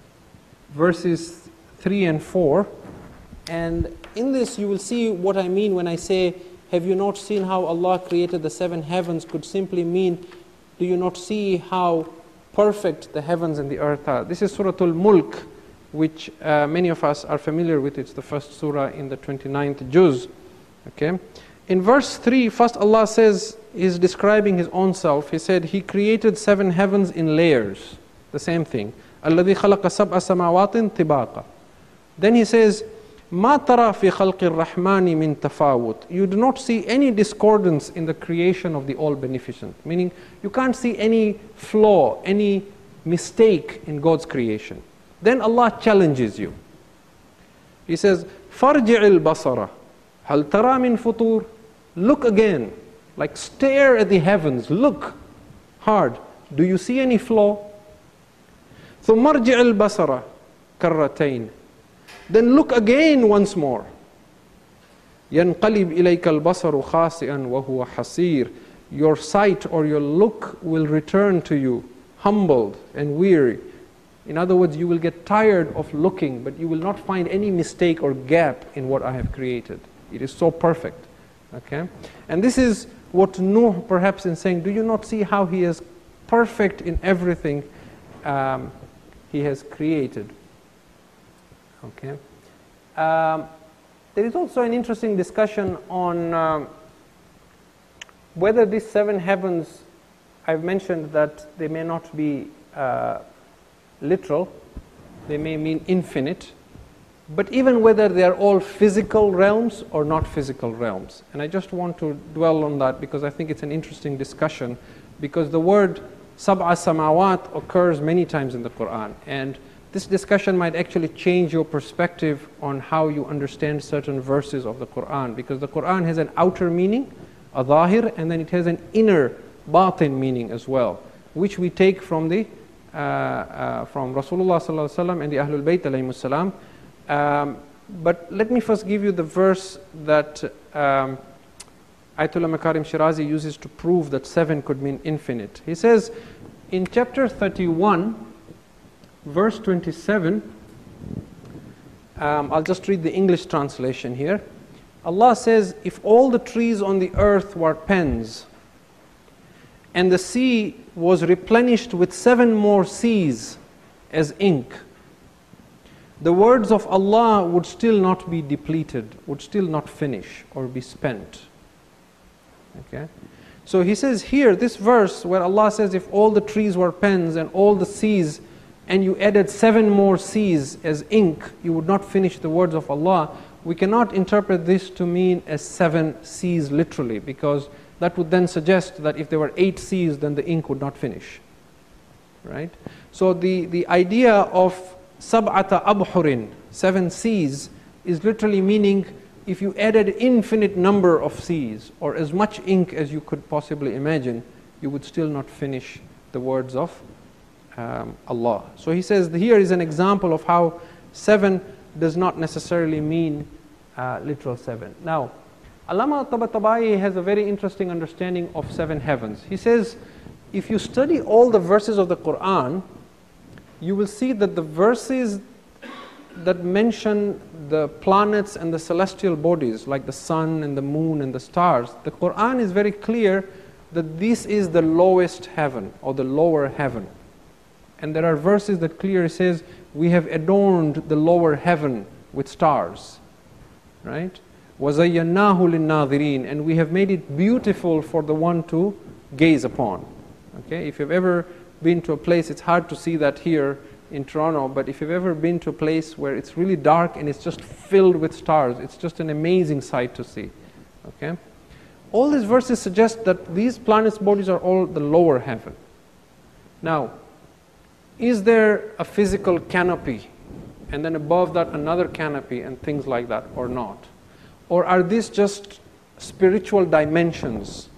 verses 3 and 4. And in this you will see what I mean when I say, have you not seen how Allah created the 7 heavens, could simply mean, do you not see how perfect the heavens and the earth are? This is Surah Al-Mulk, which many of us are familiar with. It's the first surah in the 29th juz. Okay? In verse 3, first Allah says, He's describing His own self. He said, He created 7 heavens in layers. The same thing. الَّذِي خَلَقَ سَبْعَ سَمَاوَاتٍ طِبَاقًا. Then He says, مَا تَرَى فِي خَلْقِ الرَّحْمَنِ مِن تَفَاوُتٍ. You do not see any discordance in the creation of the All-Beneficent. Meaning, you can't see any flaw, any mistake in God's creation. Then Allah challenges you. He says, فَارْجِعِ الْبَصَرَ هَلْ تَرَى مِن فُطُورٍ. Look again, like stare at the heavens, look hard. Do you see any flaw? ثُمَّ ارْجِعِ الْبَصَرَ كَرَّتَيْنِ. Then look again once more. يَنْقَلِبْ إِلَيْكَ الْبَصَرُ خَاسِئًا وَهُوَ حَسِيرٌ. Your sight or your look will return to you, humbled and weary. In other words, you will get tired of looking, but you will not find any mistake or gap in what I have created. It is so perfect. Okay? And this is what Nuh perhaps in saying, do you not see how he is perfect in everything he has created? Okay. There is also an interesting discussion on whether these 7 heavens, I've mentioned that they may not be literal, they may mean infinite, but even whether they are all physical realms or not physical realms. And I just want to dwell on that because I think it's an interesting discussion, because the word sab'a samawat occurs many times in the Quran, and this discussion might actually change your perspective on how you understand certain verses of the Quran, because the Quran has an outer meaning, a zahir, and then it has an inner batin meaning as well, which we take from the from Rasulullah sallallahu alaihi wasallam and the Ahlul Bayt alayhimus salam. But let me first give you the verse that Ayatollah Makarim Shirazi uses to prove that 7 could mean infinite. He says in chapter 31, verse 27, I'll just read the English translation here. Allah says, if all the trees on the earth were pens, and the sea was replenished with 7 more seas as ink, the words of Allah would still not be depleted, would still not finish or be spent. Okay? So he says here, this verse where Allah says, if all the trees were pens and all the seas, and you added 7 more seas as ink, you would not finish the words of Allah. We cannot interpret this to mean as 7 seas literally, because that would then suggest that if there were 8 seas, then the ink would not finish. Right? So the idea of sab'ata abhurin, 7 seas, is literally meaning if you added infinite number of seas, or as much ink as you could possibly imagine, you would still not finish the words of Allah. So he says here is an example of how 7 does not necessarily mean literal 7. Now, Allama Tabatabai has a very interesting understanding of 7 heavens. He says, if you study all the verses of the Quran, you will see that the verses that mention the planets and the celestial bodies, like the sun and the moon and the stars, the Quran is very clear that this is the lowest heaven or the lower heaven. And there are verses that clearly says, we have adorned the lower heaven with stars. Right? وَزَيَّنَّاهُ لِلنَّاظِرِينَ. And we have made it beautiful for the one to gaze upon. Okay? If you've ever been to a place, it's hard to see that here in Toronto, but if you've ever been to a place where it's really dark and it's just filled with stars, it's just an amazing sight to see. Okay? All these verses suggest that these planets' bodies are all the lower heaven. Now, is there a physical canopy, and then above that another canopy and things like that, or not? Or are these just spiritual dimensions?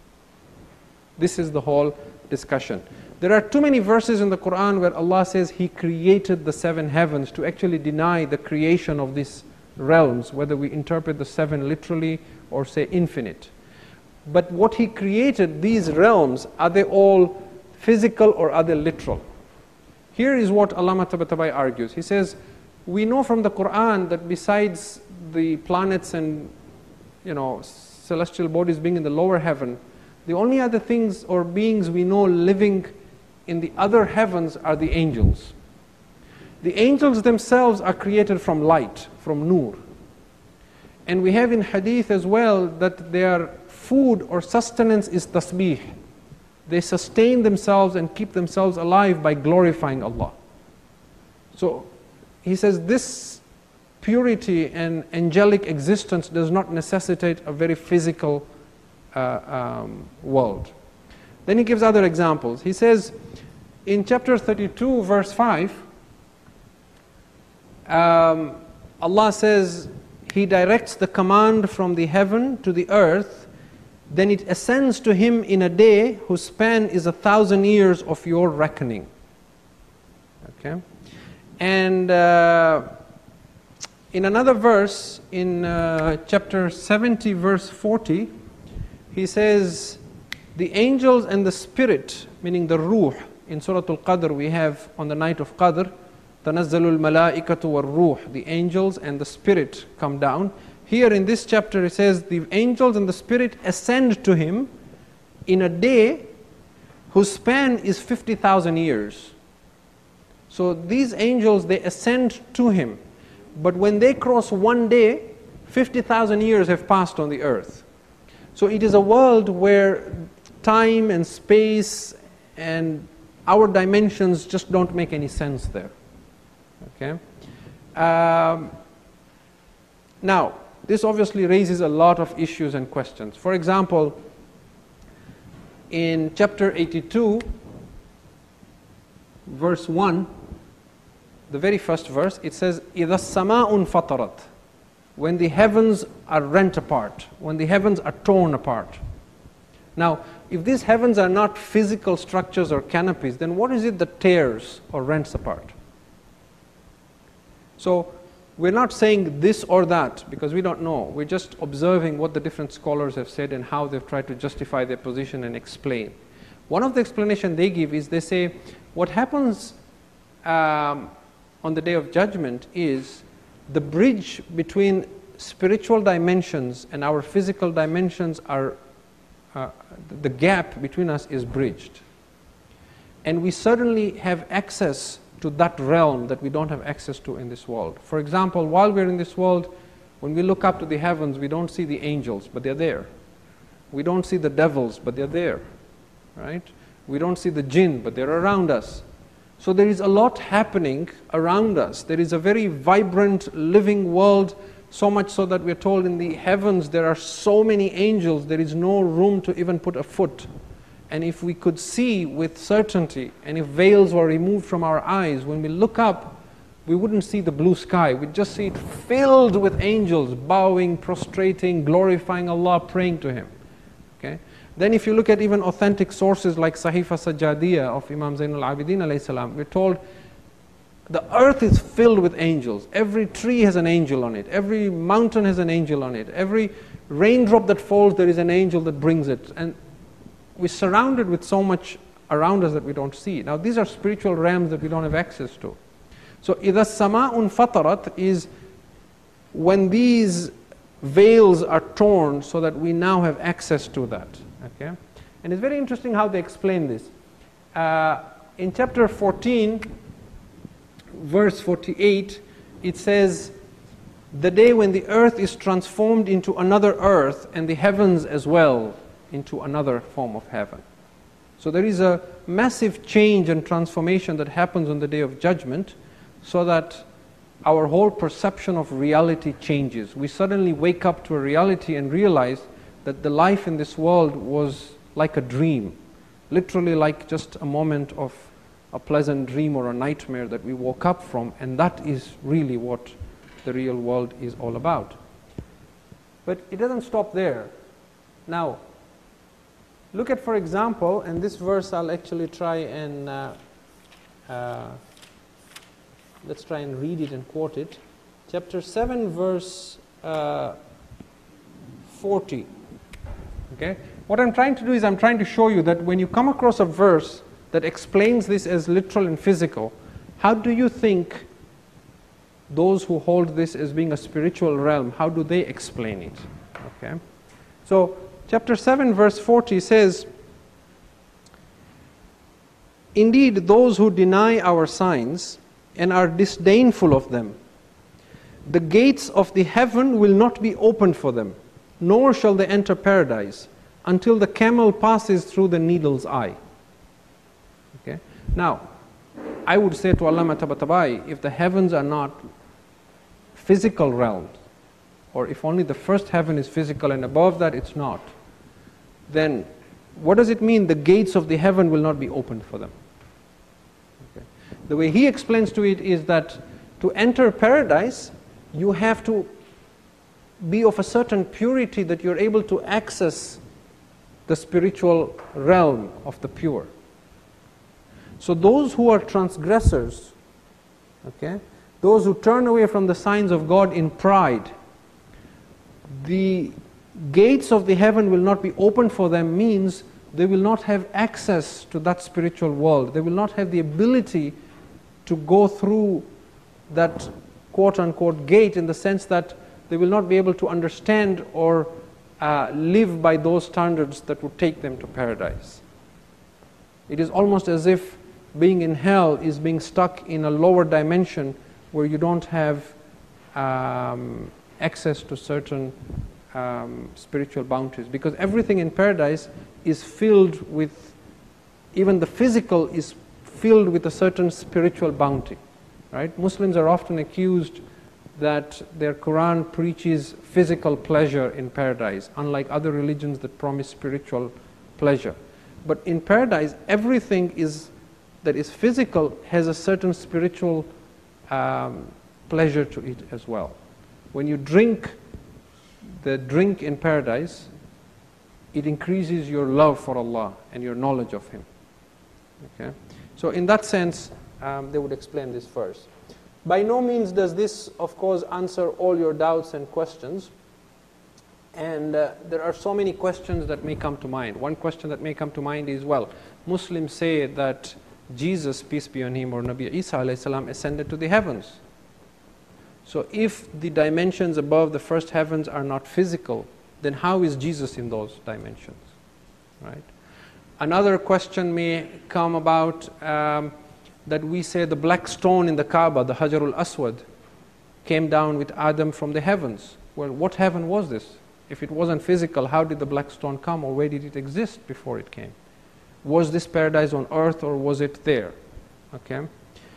This is the whole discussion. There are too many verses in the Quran where Allah says He created the 7 heavens to actually deny the creation of these realms, whether we interpret the 7 literally or say infinite. But what He created, these realms, are they all physical or are they literal? Here is what Allama Tabatabai argues. He says, we know from the Quran that besides the planets and celestial bodies being in the lower heaven, the only other things or beings we know living in the other heavens are the angels. The angels themselves are created from light, from nur. And we have in hadith as well that their food or sustenance is tasbih. They sustain themselves and keep themselves alive by glorifying Allah. So he says this purity and angelic existence does not necessitate a very physical world. Then he gives other examples. He says in chapter 32 verse 5, Allah says He directs the command from the heaven to the earth, then it ascends to Him in a day whose span is 1,000 years of your reckoning. Okay? And in another verse, in chapter 70 verse 40, he says, the angels and the spirit, meaning the ruh, in Surah Al-Qadr we have on the night of Qadr, تَنَزَّلُ الْمَلَائِكَةُ وَالْرُوحُ, the angels and the spirit come down. Here in this chapter it says, the angels and the spirit ascend to Him in a day whose span is 50,000 years. So these angels, they ascend to Him. But when they cross one day, 50,000 years have passed on the earth. So it is a world where time and space and our dimensions just don't make any sense there. Okay. Now, this obviously raises a lot of issues and questions. For example, in chapter 82, verse 1, the very first verse, it says, إِذَا السَّمَاءُ انْفَطَرَتْ, when the heavens are rent apart, when the heavens are torn apart. Now, if these heavens are not physical structures or canopies, then what is it that tears or rents apart? So, we're not saying this or that because we don't know. We're just observing what the different scholars have said and how they've tried to justify their position and explain. One of the explanations they give is they say what happens on the Day of Judgment is the bridge between spiritual dimensions and our physical dimensions are, the gap between us is bridged. And we certainly have access to that realm that we don't have access to in this world. For example, while we're in this world, when we look up to the heavens, we don't see the angels, but they're there. We don't see the devils, but they're there. Right? We don't see the jinn, but they're around us. So there is a lot happening around us. There is a very vibrant, living world, so much so that we're told in the heavens there are so many angels, there is no room to even put a foot. And if we could see with certainty, and if veils were removed from our eyes, when we look up, we wouldn't see the blue sky. We'd just see it filled with angels, bowing, prostrating, glorifying Allah, praying to Him. Okay? Then if you look at even authentic sources like Sahifa Sajjadiyya of Imam Zainul Abidin alayhi salam, we're told the earth is filled with angels. Every tree has an angel on it. Every mountain has an angel on it. Every raindrop that falls, there is an angel that brings it. And we're surrounded with so much around us that we don't see. Now these are spiritual realms that we don't have access to. So إِذَا السَّمَاءُ انْفَطَرَتْ is when these veils are torn so that we now have access to that. Okay? And it's very interesting how they explain this. In chapter 14, verse 48, it says, the day when the earth is transformed into another earth and the heavens as well into another form of heaven. So there is a massive change and transformation that happens on the Day of Judgment so that our whole perception of reality changes. We suddenly wake up to a reality and realize that the life in this world was like a dream, literally like just a moment of a pleasant dream or a nightmare that we woke up from, and that is really what the real world is all about. But it doesn't stop there. Now, look at, for example, and this verse I'll actually try and let's try and read it and quote it. Chapter 7, verse 4 40. Okay? What I'm trying to do is I'm trying to show you that when you come across a verse that explains this as literal and physical, how do you think those who hold this as being a spiritual realm, how do they explain it? Okay? So, chapter 7, verse 40 says, "Indeed, those who deny our signs and are disdainful of them, the gates of the heaven will not be opened for them, nor shall they enter paradise, until the camel passes through the needle's eye." Okay? Now, I would say to Allama Tabatabai, if the heavens are not physical realms, or if only the first heaven is physical and above that it's not, then what does it mean the gates of the heaven will not be opened for them? Okay. The way he explains to it is that to enter paradise, you have to be of a certain purity that you're able to access the spiritual realm of the pure. So those who are transgressors, okay, those who turn away from the signs of God in pride, the gates of the heaven will not be open for them means they will not have access to that spiritual world. They will not have the ability to go through that quote-unquote gate, in the sense that they will not be able to understand or live by those standards that would take them to paradise. It is almost as if being in hell is being stuck in a lower dimension where you don't have access to certain spiritual bounties, because everything in paradise is filled with, even the physical is filled with a certain spiritual bounty. Right? Muslims are often accused that their Quran preaches physical pleasure in paradise, unlike other religions that promise spiritual pleasure. But in paradise, everything that is physical has a certain spiritual pleasure to it as well. When you drink the drink in paradise, it increases your love for Allah and your knowledge of Him. Okay? So in that sense, they would explain this first. By no means does this, of course, answer all your doubts and questions. And there are so many questions that may come to mind. One question that may come to mind is, well, Muslims say that Jesus, peace be on him, or Nabi Isa alayhi salam, ascended to the heavens. So if the dimensions above the first heavens are not physical, then how is Jesus in those dimensions? Right? Another question may come about that we say the black stone in the Kaaba, the Hajarul Aswad, came down with Adam from the heavens. Well, what heaven was this? If it wasn't physical, how did the black stone come, or where did it exist before it came? Was this paradise on earth, or was it there? Okay.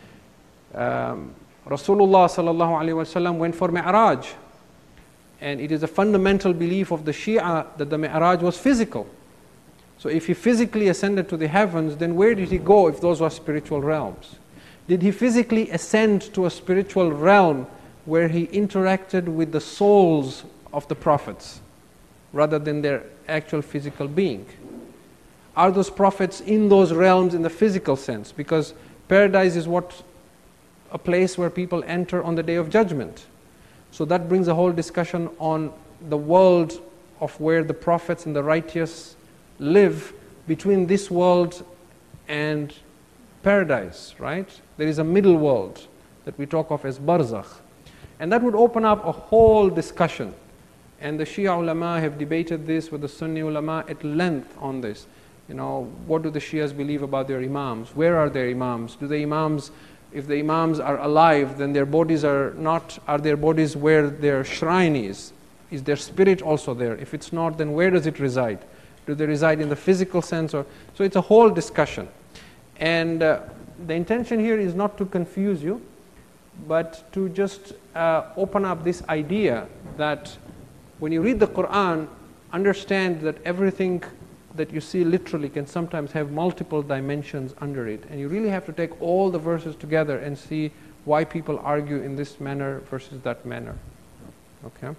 Rasulullah sallallahu alaihi wasallam went for Mi'raj, and it is a fundamental belief of the Shia that the Mi'raj was physical. So if he physically ascended to the heavens, then where did he go if those were spiritual realms? Did he physically ascend to a spiritual realm where he interacted with the souls of the prophets rather than their actual physical being? Are those prophets in those realms in the physical sense? Because paradise is a place where people enter on the Day of Judgment. So that brings a whole discussion on the world of where the prophets and the righteous live between this world and paradise, right? There is a middle world that we talk of as barzakh. And that would open up a whole discussion. And the Shia ulama have debated this with the Sunni ulama at length on this. You know, what do the Shias believe about their imams? Where are their imams? Do the imams, if the imams are alive, then their bodies are their bodies where their shrine is? Is their spirit also there? If it's not, then where does it reside? Do they reside in the physical sense? So it's a whole discussion. And the intention here is not to confuse you, but to just open up this idea that when you read the Quran, understand that everything that you see literally can sometimes have multiple dimensions under it. And you really have to take all the verses together and see why people argue in this manner versus that manner. Okay?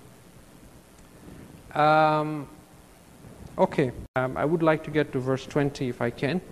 I would like to get to verse 20 if I can.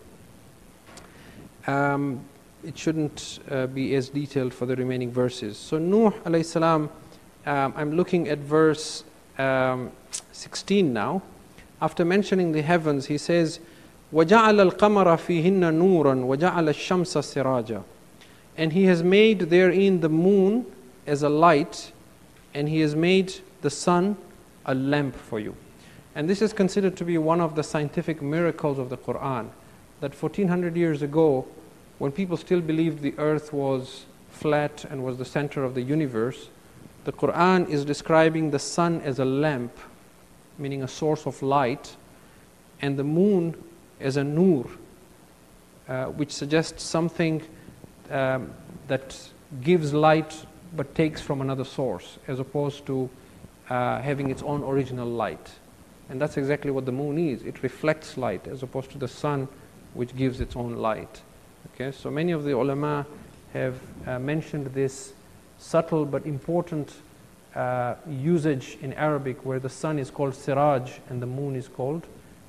It shouldn't be as detailed for the remaining verses. So Nuh alayhi salam, I'm looking at verse 16 now. After mentioning the heavens, he says, وَجَعَلَ الْقَمَرَ فِيهِنَّ نُورًا وَجَعَلَ الشَّمْسَ سِرَاجًا. And he has made therein the moon as a light, and he has made the sun a lamp for you. And this is considered to be one of the scientific miracles of the Quran, that 1400 years ago, when people still believed the earth was flat and was the center of the universe, the Quran is describing the sun as a lamp, meaning a source of light, and the moon as a nur, which suggests something that gives light but takes from another source, as opposed to having its own original light. And that's exactly what the moon is. It reflects light, as opposed to the sun, which gives its own light. Okay, so many of the ulama have mentioned this subtle but important usage in Arabic, where the sun is called siraj and the moon is called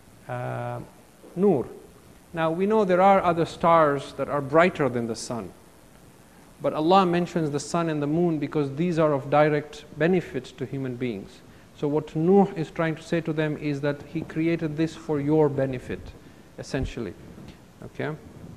nur. Now we know there are other stars that are brighter than the sun, but Allah mentions the sun and the moon because these are of direct benefit to human beings. So what Nuh is trying to say to them is that he created this for your benefit, essentially. Okay.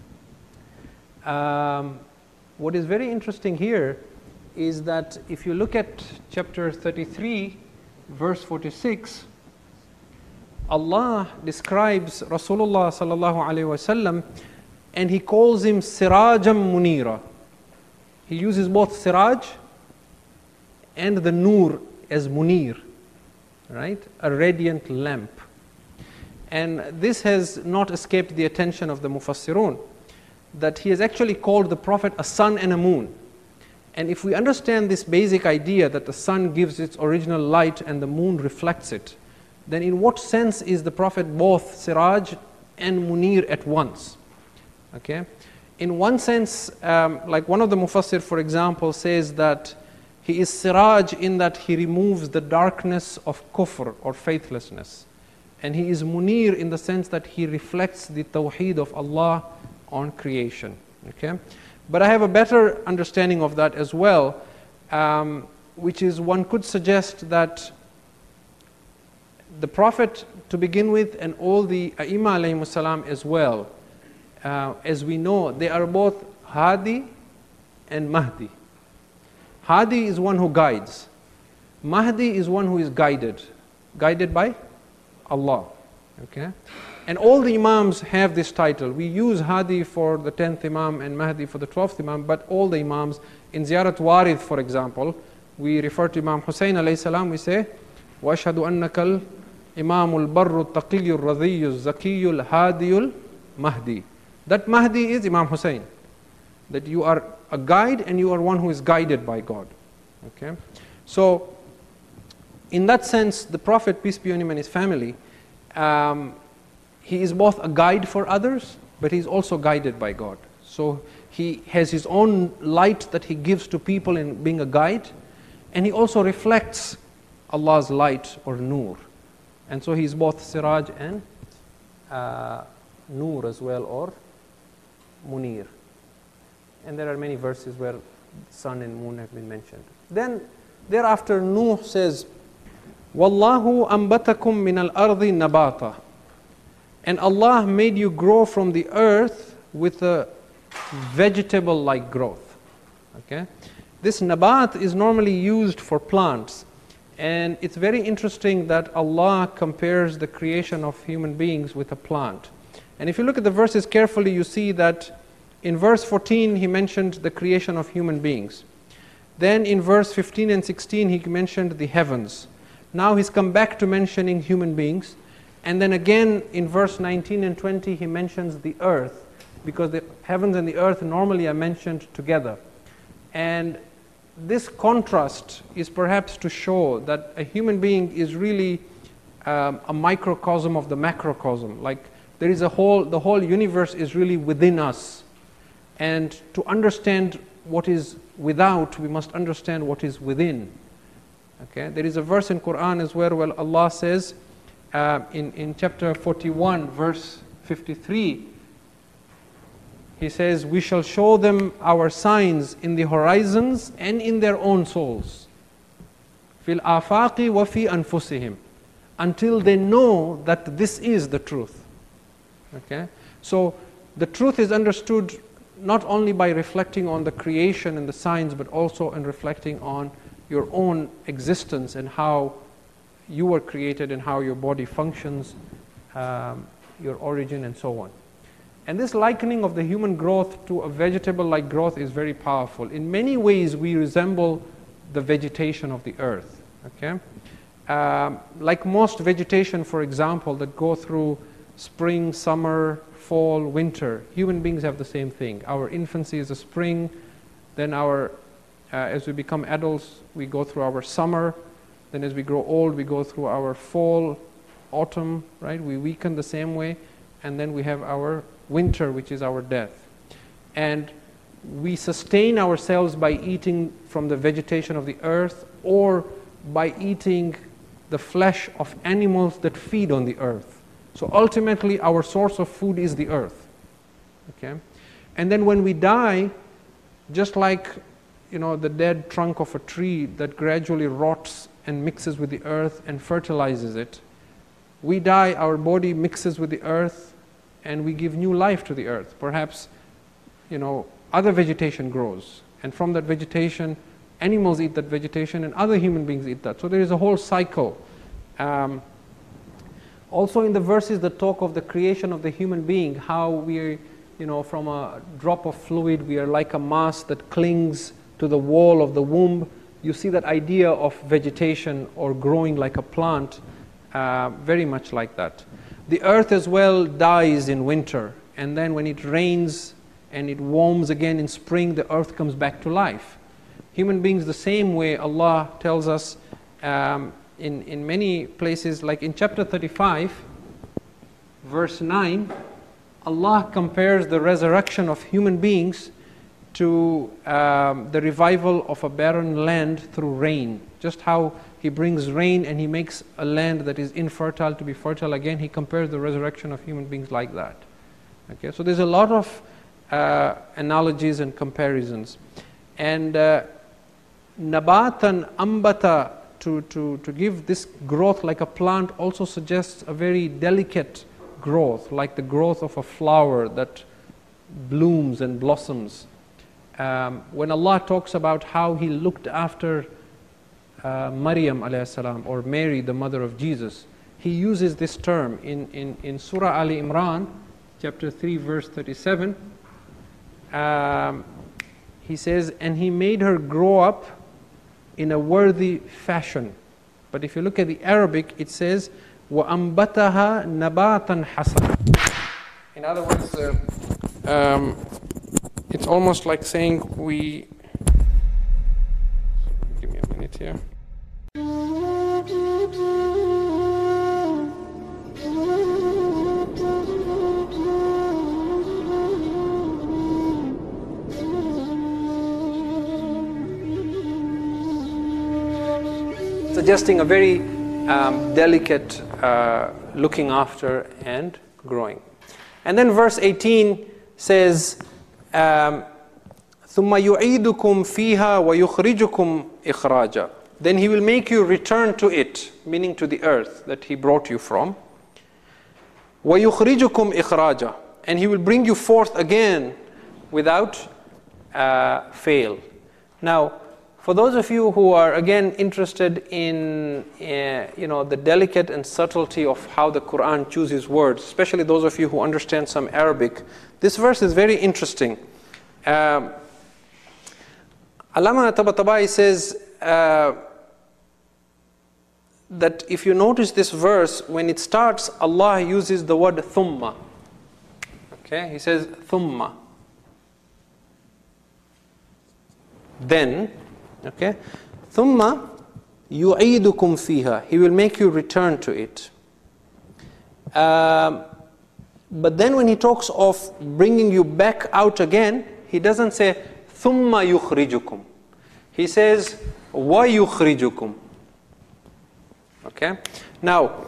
What is very interesting here is that if you look at chapter 33, verse 46, Allah describes Rasulullah sallallahu alaihi wasallam, and he calls him Sirajam Munira. He uses both Siraj and the Nur as Munir, right? A radiant lamp. And this has not escaped the attention of the Mufassirun, that he has actually called the Prophet a sun and a moon. And if we understand this basic idea that the sun gives its original light and the moon reflects it, then in what sense is the Prophet both Siraj and Munir at once? Okay? In one sense, like one of the Mufassir, for example, says that he is Siraj in that he removes the darkness of kufr or faithlessness. And he is Munir in the sense that he reflects the tawheed of Allah on creation. Okay? But I have a better understanding of that as well, which is one could suggest that the Prophet to begin with and all the A'imma alayhimus salam as well, as we know, they are both Hadi and Mahdi. Hadi is one who guides. Mahdi is one who is guided. Guided by Allah. Okay? And all the Imams have this title. We use Hadi for the 10th Imam and Mahdi for the 12th Imam, but all the Imams, in Ziyarat Warith, for example, we refer to Imam Hussein alayhi salam, we say, وَأَشْهَدُ أَنَّكَ الْإِمَامُ الْبَرُّ التَّقِيُّ الرَّضِيُّ الزَّكِيُّ الْهَادِيُ الْمَهْدِي. That Mahdi is Imam Hussein. That you are a guide and you are one who is guided by God. Okay? So, in that sense, the Prophet, peace be on him, and his family, he is both a guide for others, but he is also guided by God. So he has his own light that he gives to people in being a guide, and he also reflects Allah's light or nur. And so he is both Siraj and nur as well, or Munir. And there are many verses where sun and moon have been mentioned. Then thereafter Nuh says, وَاللَّهُ أَنْبَتَكُم مِّنَ الْأَرْضِ نَبَاتًا. And Allah made you grow from the earth with a vegetable-like growth. Okay? This nabat is normally used for plants. And it's very interesting that Allah compares the creation of human beings with a plant. And if you look at the verses carefully, you see that in verse 14, he mentioned the creation of human beings. Then in verse 15 and 16, he mentioned the heavens. Now he's come back to mentioning human beings. And then again in verse 19 and 20, he mentions the earth, because the heavens and the earth normally are mentioned together. And this contrast is perhaps to show that a human being is really a microcosm of the macrocosm. Like there is the whole universe is really within us. And to understand what is without, we must understand what is within. Okay? There is a verse in Quran as well where Allah says, in chapter 41, verse 53, He says, we shall show them our signs in the horizons and in their own souls. فِي الْآفَاقِ وَفِي أَنفُسِهِمْ until they know that this is the truth. Okay? So the truth is understood not only by reflecting on the creation and the signs, but also in reflecting on your own existence and how you were created and how your body functions, your origin and so on. And this likening of the human growth to a vegetable-like growth is very powerful. In many ways, we resemble the vegetation of the earth. Okay? Like most vegetation, for example, that go through spring, summer, fall, winter, human beings have the same thing. Our infancy is a spring, then as we become adults, we go through our summer, then as we grow old, we go through our fall, autumn, right? We weaken the same way, and then we have our winter, which is our death. And we sustain ourselves by eating from the vegetation of the earth or by eating the flesh of animals that feed on the earth. So ultimately, our source of food is the earth. Okay? And then when we die, just like the dead trunk of a tree that gradually rots and mixes with the earth and fertilizes it, we die, our body mixes with the earth, and we give new life to the earth. Perhaps, other vegetation grows, and from that vegetation, animals eat that vegetation, and other human beings eat that. So there is a whole cycle. Also in the verses that talk of the creation of the human being, how we, from a drop of fluid, we are like a mass that clings to the wall of the womb. You see that idea of vegetation or growing like a plant, very much like that. The earth as well dies in winter, and then when it rains and it warms again in spring, the earth comes back to life. Human beings the same way. Allah tells us in many places, like in chapter 35, verse 9, Allah compares the resurrection of human beings to the revival of a barren land through rain. Just how He brings rain and He makes a land that is infertile to be fertile again, He compares the resurrection of human beings like that. Okay, so there's a lot of analogies and comparisons. And nabatan ambata, to give this growth like a plant, also suggests a very delicate growth, like the growth of a flower that blooms and blossoms. When Allah talks about how He looked after Maryam alayhi salam, or Mary, the mother of Jesus, He uses this term in Surah Ali Imran, chapter 3, verse 37. He says, and He made her grow up in a worthy fashion. But if you look at the Arabic, it says, وَأَنْبَتَهَا نَبَاتًا حَسَنًا. In other words, it's almost like saying give me a minute here. Suggesting a very delicate looking after and growing. And then verse 18 says, ثُمَّ يُعِيدُكُمْ فِيهَا وَيُخْرِجُكُمْ إِخْرَاجًا. Then He will make you return to it, meaning to the earth that He brought you from. وَيُخْرِجُكُمْ إِخْرَاجًا. And He will bring you forth again without fail. Now, for those of you who are again interested in the delicate and subtlety of how the Quran chooses words, especially those of you who understand some Arabic, this verse is very interesting. Allama Tabatabai says that if you notice this verse, when it starts, Allah uses the word thumma. Okay, He says thumma. Then, okay, thumma yu'idukum fiha. He will make you return to it. But then when He talks of bringing you back out again, He doesn't say thumma yukhrijukum. He says wa yukhrijukum. Okay. Now,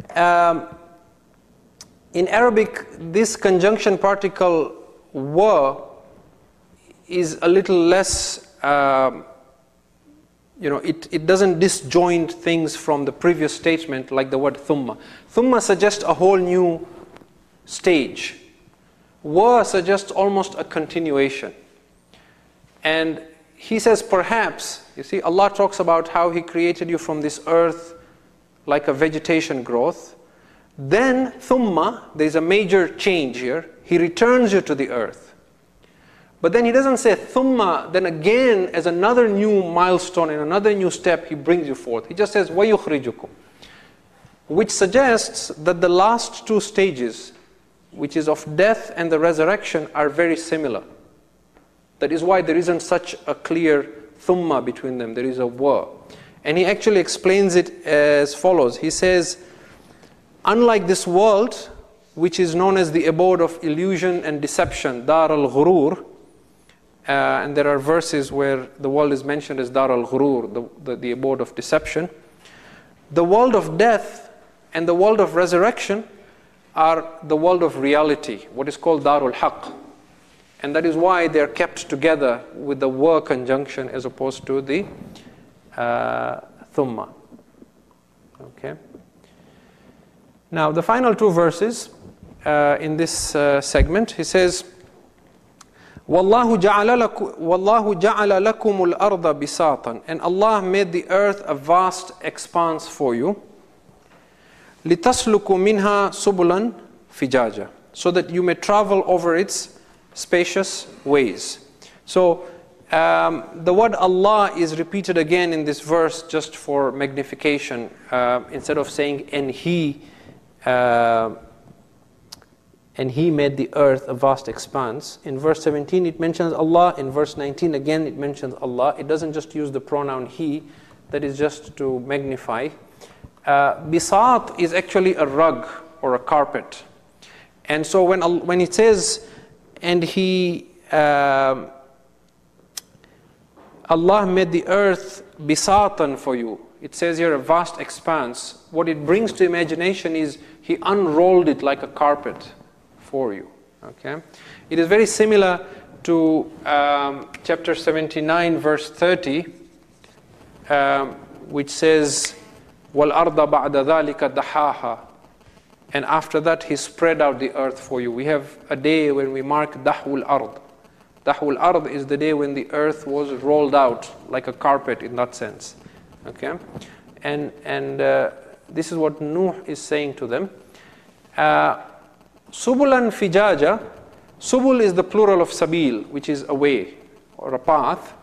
in Arabic, this conjunction particle wa is a little less it doesn't disjoint things from the previous statement like the word thumma. Thumma suggests a whole new stage. Wa suggests almost a continuation. And he says perhaps, you see, Allah talks about how He created you from this earth like a vegetation growth. Then thumma, there's a major change here. He returns you to the earth. But then He doesn't say thumma, then again as another new milestone and another new step He brings you forth. He just says وَيُخْرِجُكُمْ, which suggests that the last two stages, which is of death and the resurrection, are very similar. That is why there isn't such a clear thumma between them. There is a wa. And he actually explains it as follows. He says, unlike this world, which is known as the abode of illusion and deception, Dar al-Ghurur, and there are verses where the world is mentioned as Dar al-Ghurur, the abode of deception. The world of death and the world of resurrection are the world of reality, what is called Darul Haqq. And that is why they are kept together with the wa conjunction as opposed to the thumma. Okay. Now the final two verses in this segment, he says, وَاللَّهُ جَعَلَ لَكُمُ الْأَرْضَ بِسَاطًا, and Allah made the earth a vast expanse for you, لِتَسْلُكُ مِنْهَا سُبُلًا فِجَاجًا, so that you may travel over its spacious ways. So the word Allah is repeated again in this verse just for magnification. Instead of saying and He made the earth a vast expanse, in verse 17 it mentions Allah, in verse 19 again it mentions Allah. It doesn't just use the pronoun He, that is just to magnify. Bisat is actually a rug or a carpet. And so when it says, and Allah made the earth bisatan for you, it says here a vast expanse. What it brings to imagination is He unrolled it like a carpet for you. Okay, it is very similar to chapter 79, verse 30, which says, وَالْأَرْضَ بَعْدَ ذَلِكَ دَحَاهَا, and after that He spread out the earth for you. We have a day when we mark Dahul Ard. Dahul Ard is the day when the earth was rolled out like a carpet in that sense. Okay, and this is what Nuh is saying to them. Subulan fijaja. Subul is the plural of sabil, which is a way or a path,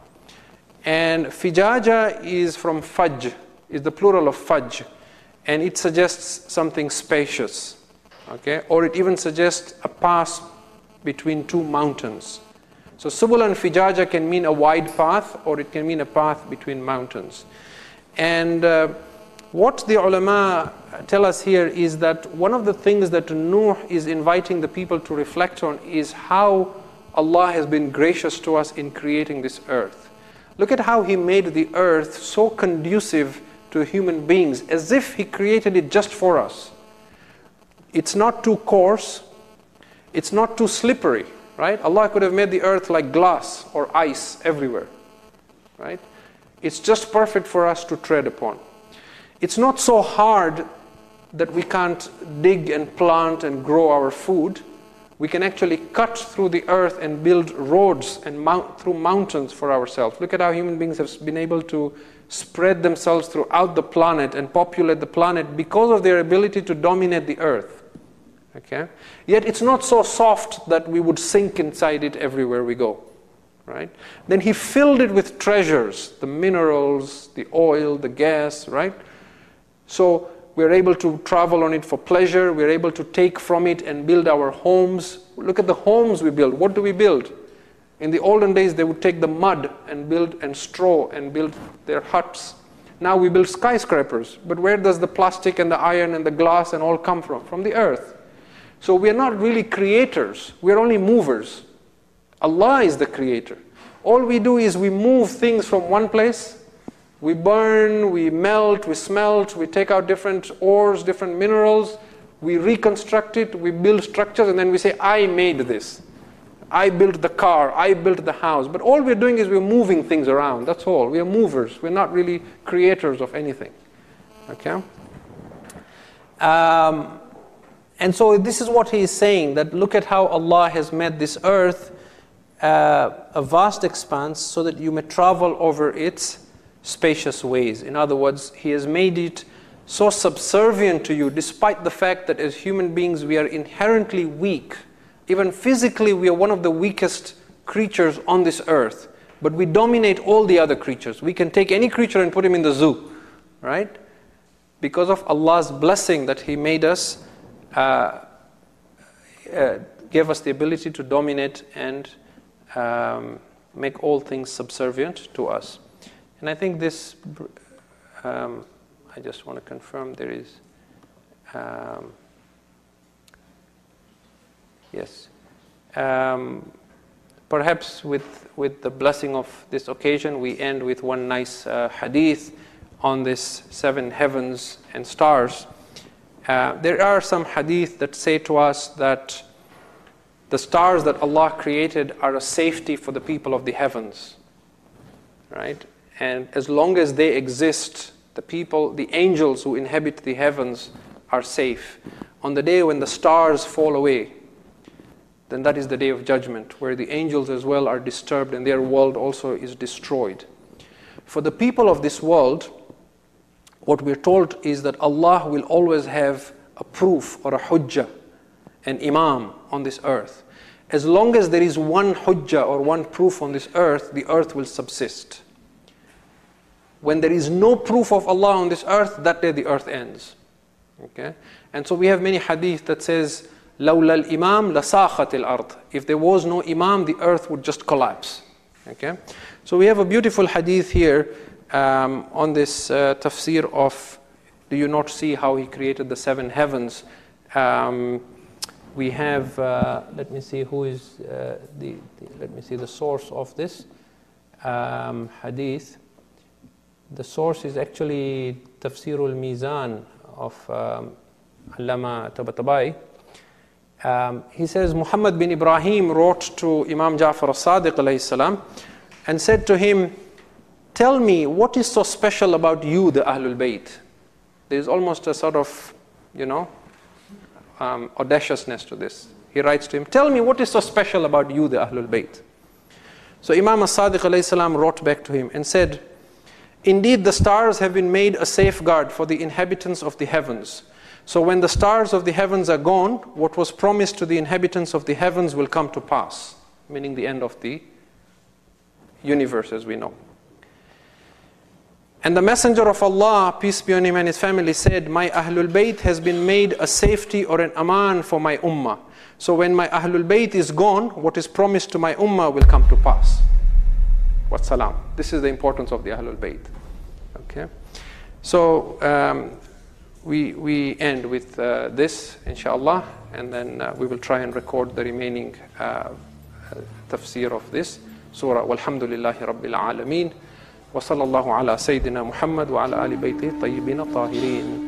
and fijaja is from fajj, is the plural of fajj. And it suggests something spacious, okay? Or it even suggests a pass between two mountains. So Subul and Fijaja can mean a wide path, or it can mean a path between mountains. And what the ulama tell us here is that one of the things that Nuh is inviting the people to reflect on is how Allah has been gracious to us in creating this earth. Look at how He made the earth so conducive to human beings, as if He created it just for us. It's not too coarse, it's not too slippery, right? Allah could have made the earth like glass or ice everywhere, right? It's just perfect for us to tread upon. It's not so hard that we can't dig and plant and grow our food. We can actually cut through the earth and build roads and through mountains for ourselves. Look at how human beings have been able to spread themselves throughout the planet and populate the planet because of their ability to dominate the earth. Okay? Yet it's not so soft that we would sink inside it everywhere we go. Right? Then He filled it with treasures, the minerals, the oil, the gas, right? So we're able to travel on it for pleasure. We're able to take from it and build our homes. Look at the homes we build. What do we build? In the olden days, they would take the mud and build and straw and build their huts. Now we build skyscrapers. But where does the plastic and the iron and the glass and all come from? From the earth. So we are not really creators. We are only movers. Allah is the creator. All we do is we move things from one place. We burn, we melt, we smelt, we take out different ores, different minerals. We reconstruct it, we build structures, and then we say, I made this. I built the car, I built the house. But all we're doing is we're moving things around. That's all. We are movers. We're not really creators of anything. Okay? And so this is what he is saying, that look at how Allah has made this earth a vast expanse so that you may travel over its spacious ways. In other words, He has made it so subservient to you, despite the fact that as human beings we are inherently weak. Even physically we are one of the weakest creatures on this earth. But we dominate all the other creatures. We can take any creature and put him in the zoo, right? Because of Allah's blessing that He made us, gave us the ability to dominate and make all things subservient to us. And I think this, I just want to confirm there is, yes. Perhaps with the blessing of this occasion, we end with one nice hadith on this 7 heavens and stars. There are some hadith that say to us that the stars that Allah created are a safety for the people of the heavens, right? And as long as they exist, the people, the angels who inhabit the heavens are safe. On the day when the stars fall away, then that is the day of judgment, where the angels as well are disturbed and their world also is destroyed. For the people of this world, what we're told is that Allah will always have a proof or a hujjah, an imam on this earth. As long as there is one hujjah or one proof on this earth, the earth will subsist. When there is no proof of Allah on this earth, that day the earth ends. Okay? And so we have many hadith that says, لَوْلَا الْإِمَامِ لَسَاخَتِ الْأَرْضِ. If there was no imam, the earth would just collapse. Okay? So we have a beautiful hadith here on this tafsir of, do you not see how He created the 7 heavens? We have, let me see who is let me see the source of this hadith. The source is actually Tafsirul Mizan of Allama Tabatabai. He says Muhammad bin Ibrahim wrote to Imam Ja'far al-Sadiq alayhi salam and said to him, tell me, what is so special about you, the Ahlul Bayt? There is almost a sort of, audaciousness to this. He writes to him, tell me, what is so special about you, the Ahlul Bayt? So Imam al-Sadiq alayhi salam wrote back to him and said, indeed, the stars have been made a safeguard for the inhabitants of the heavens. So when the stars of the heavens are gone, what was promised to the inhabitants of the heavens will come to pass, meaning the end of the universe as we know. And the Messenger of Allah, peace be on him and his family, said, my Ahlul Bayt has been made a safety or an aman for my ummah. So when my Ahlul Bayt is gone, what is promised to my ummah will come to pass. Wassalam. This is the importance of the Ahlul Bayt. Okay? So we end with this, inshallah, and then we will try and record the remaining tafsir of this surah. Walhamdulillahi Rabbil Alameen. وصلى الله على سيدنا محمد وعلى آل بيته الطيبين الطاهرين.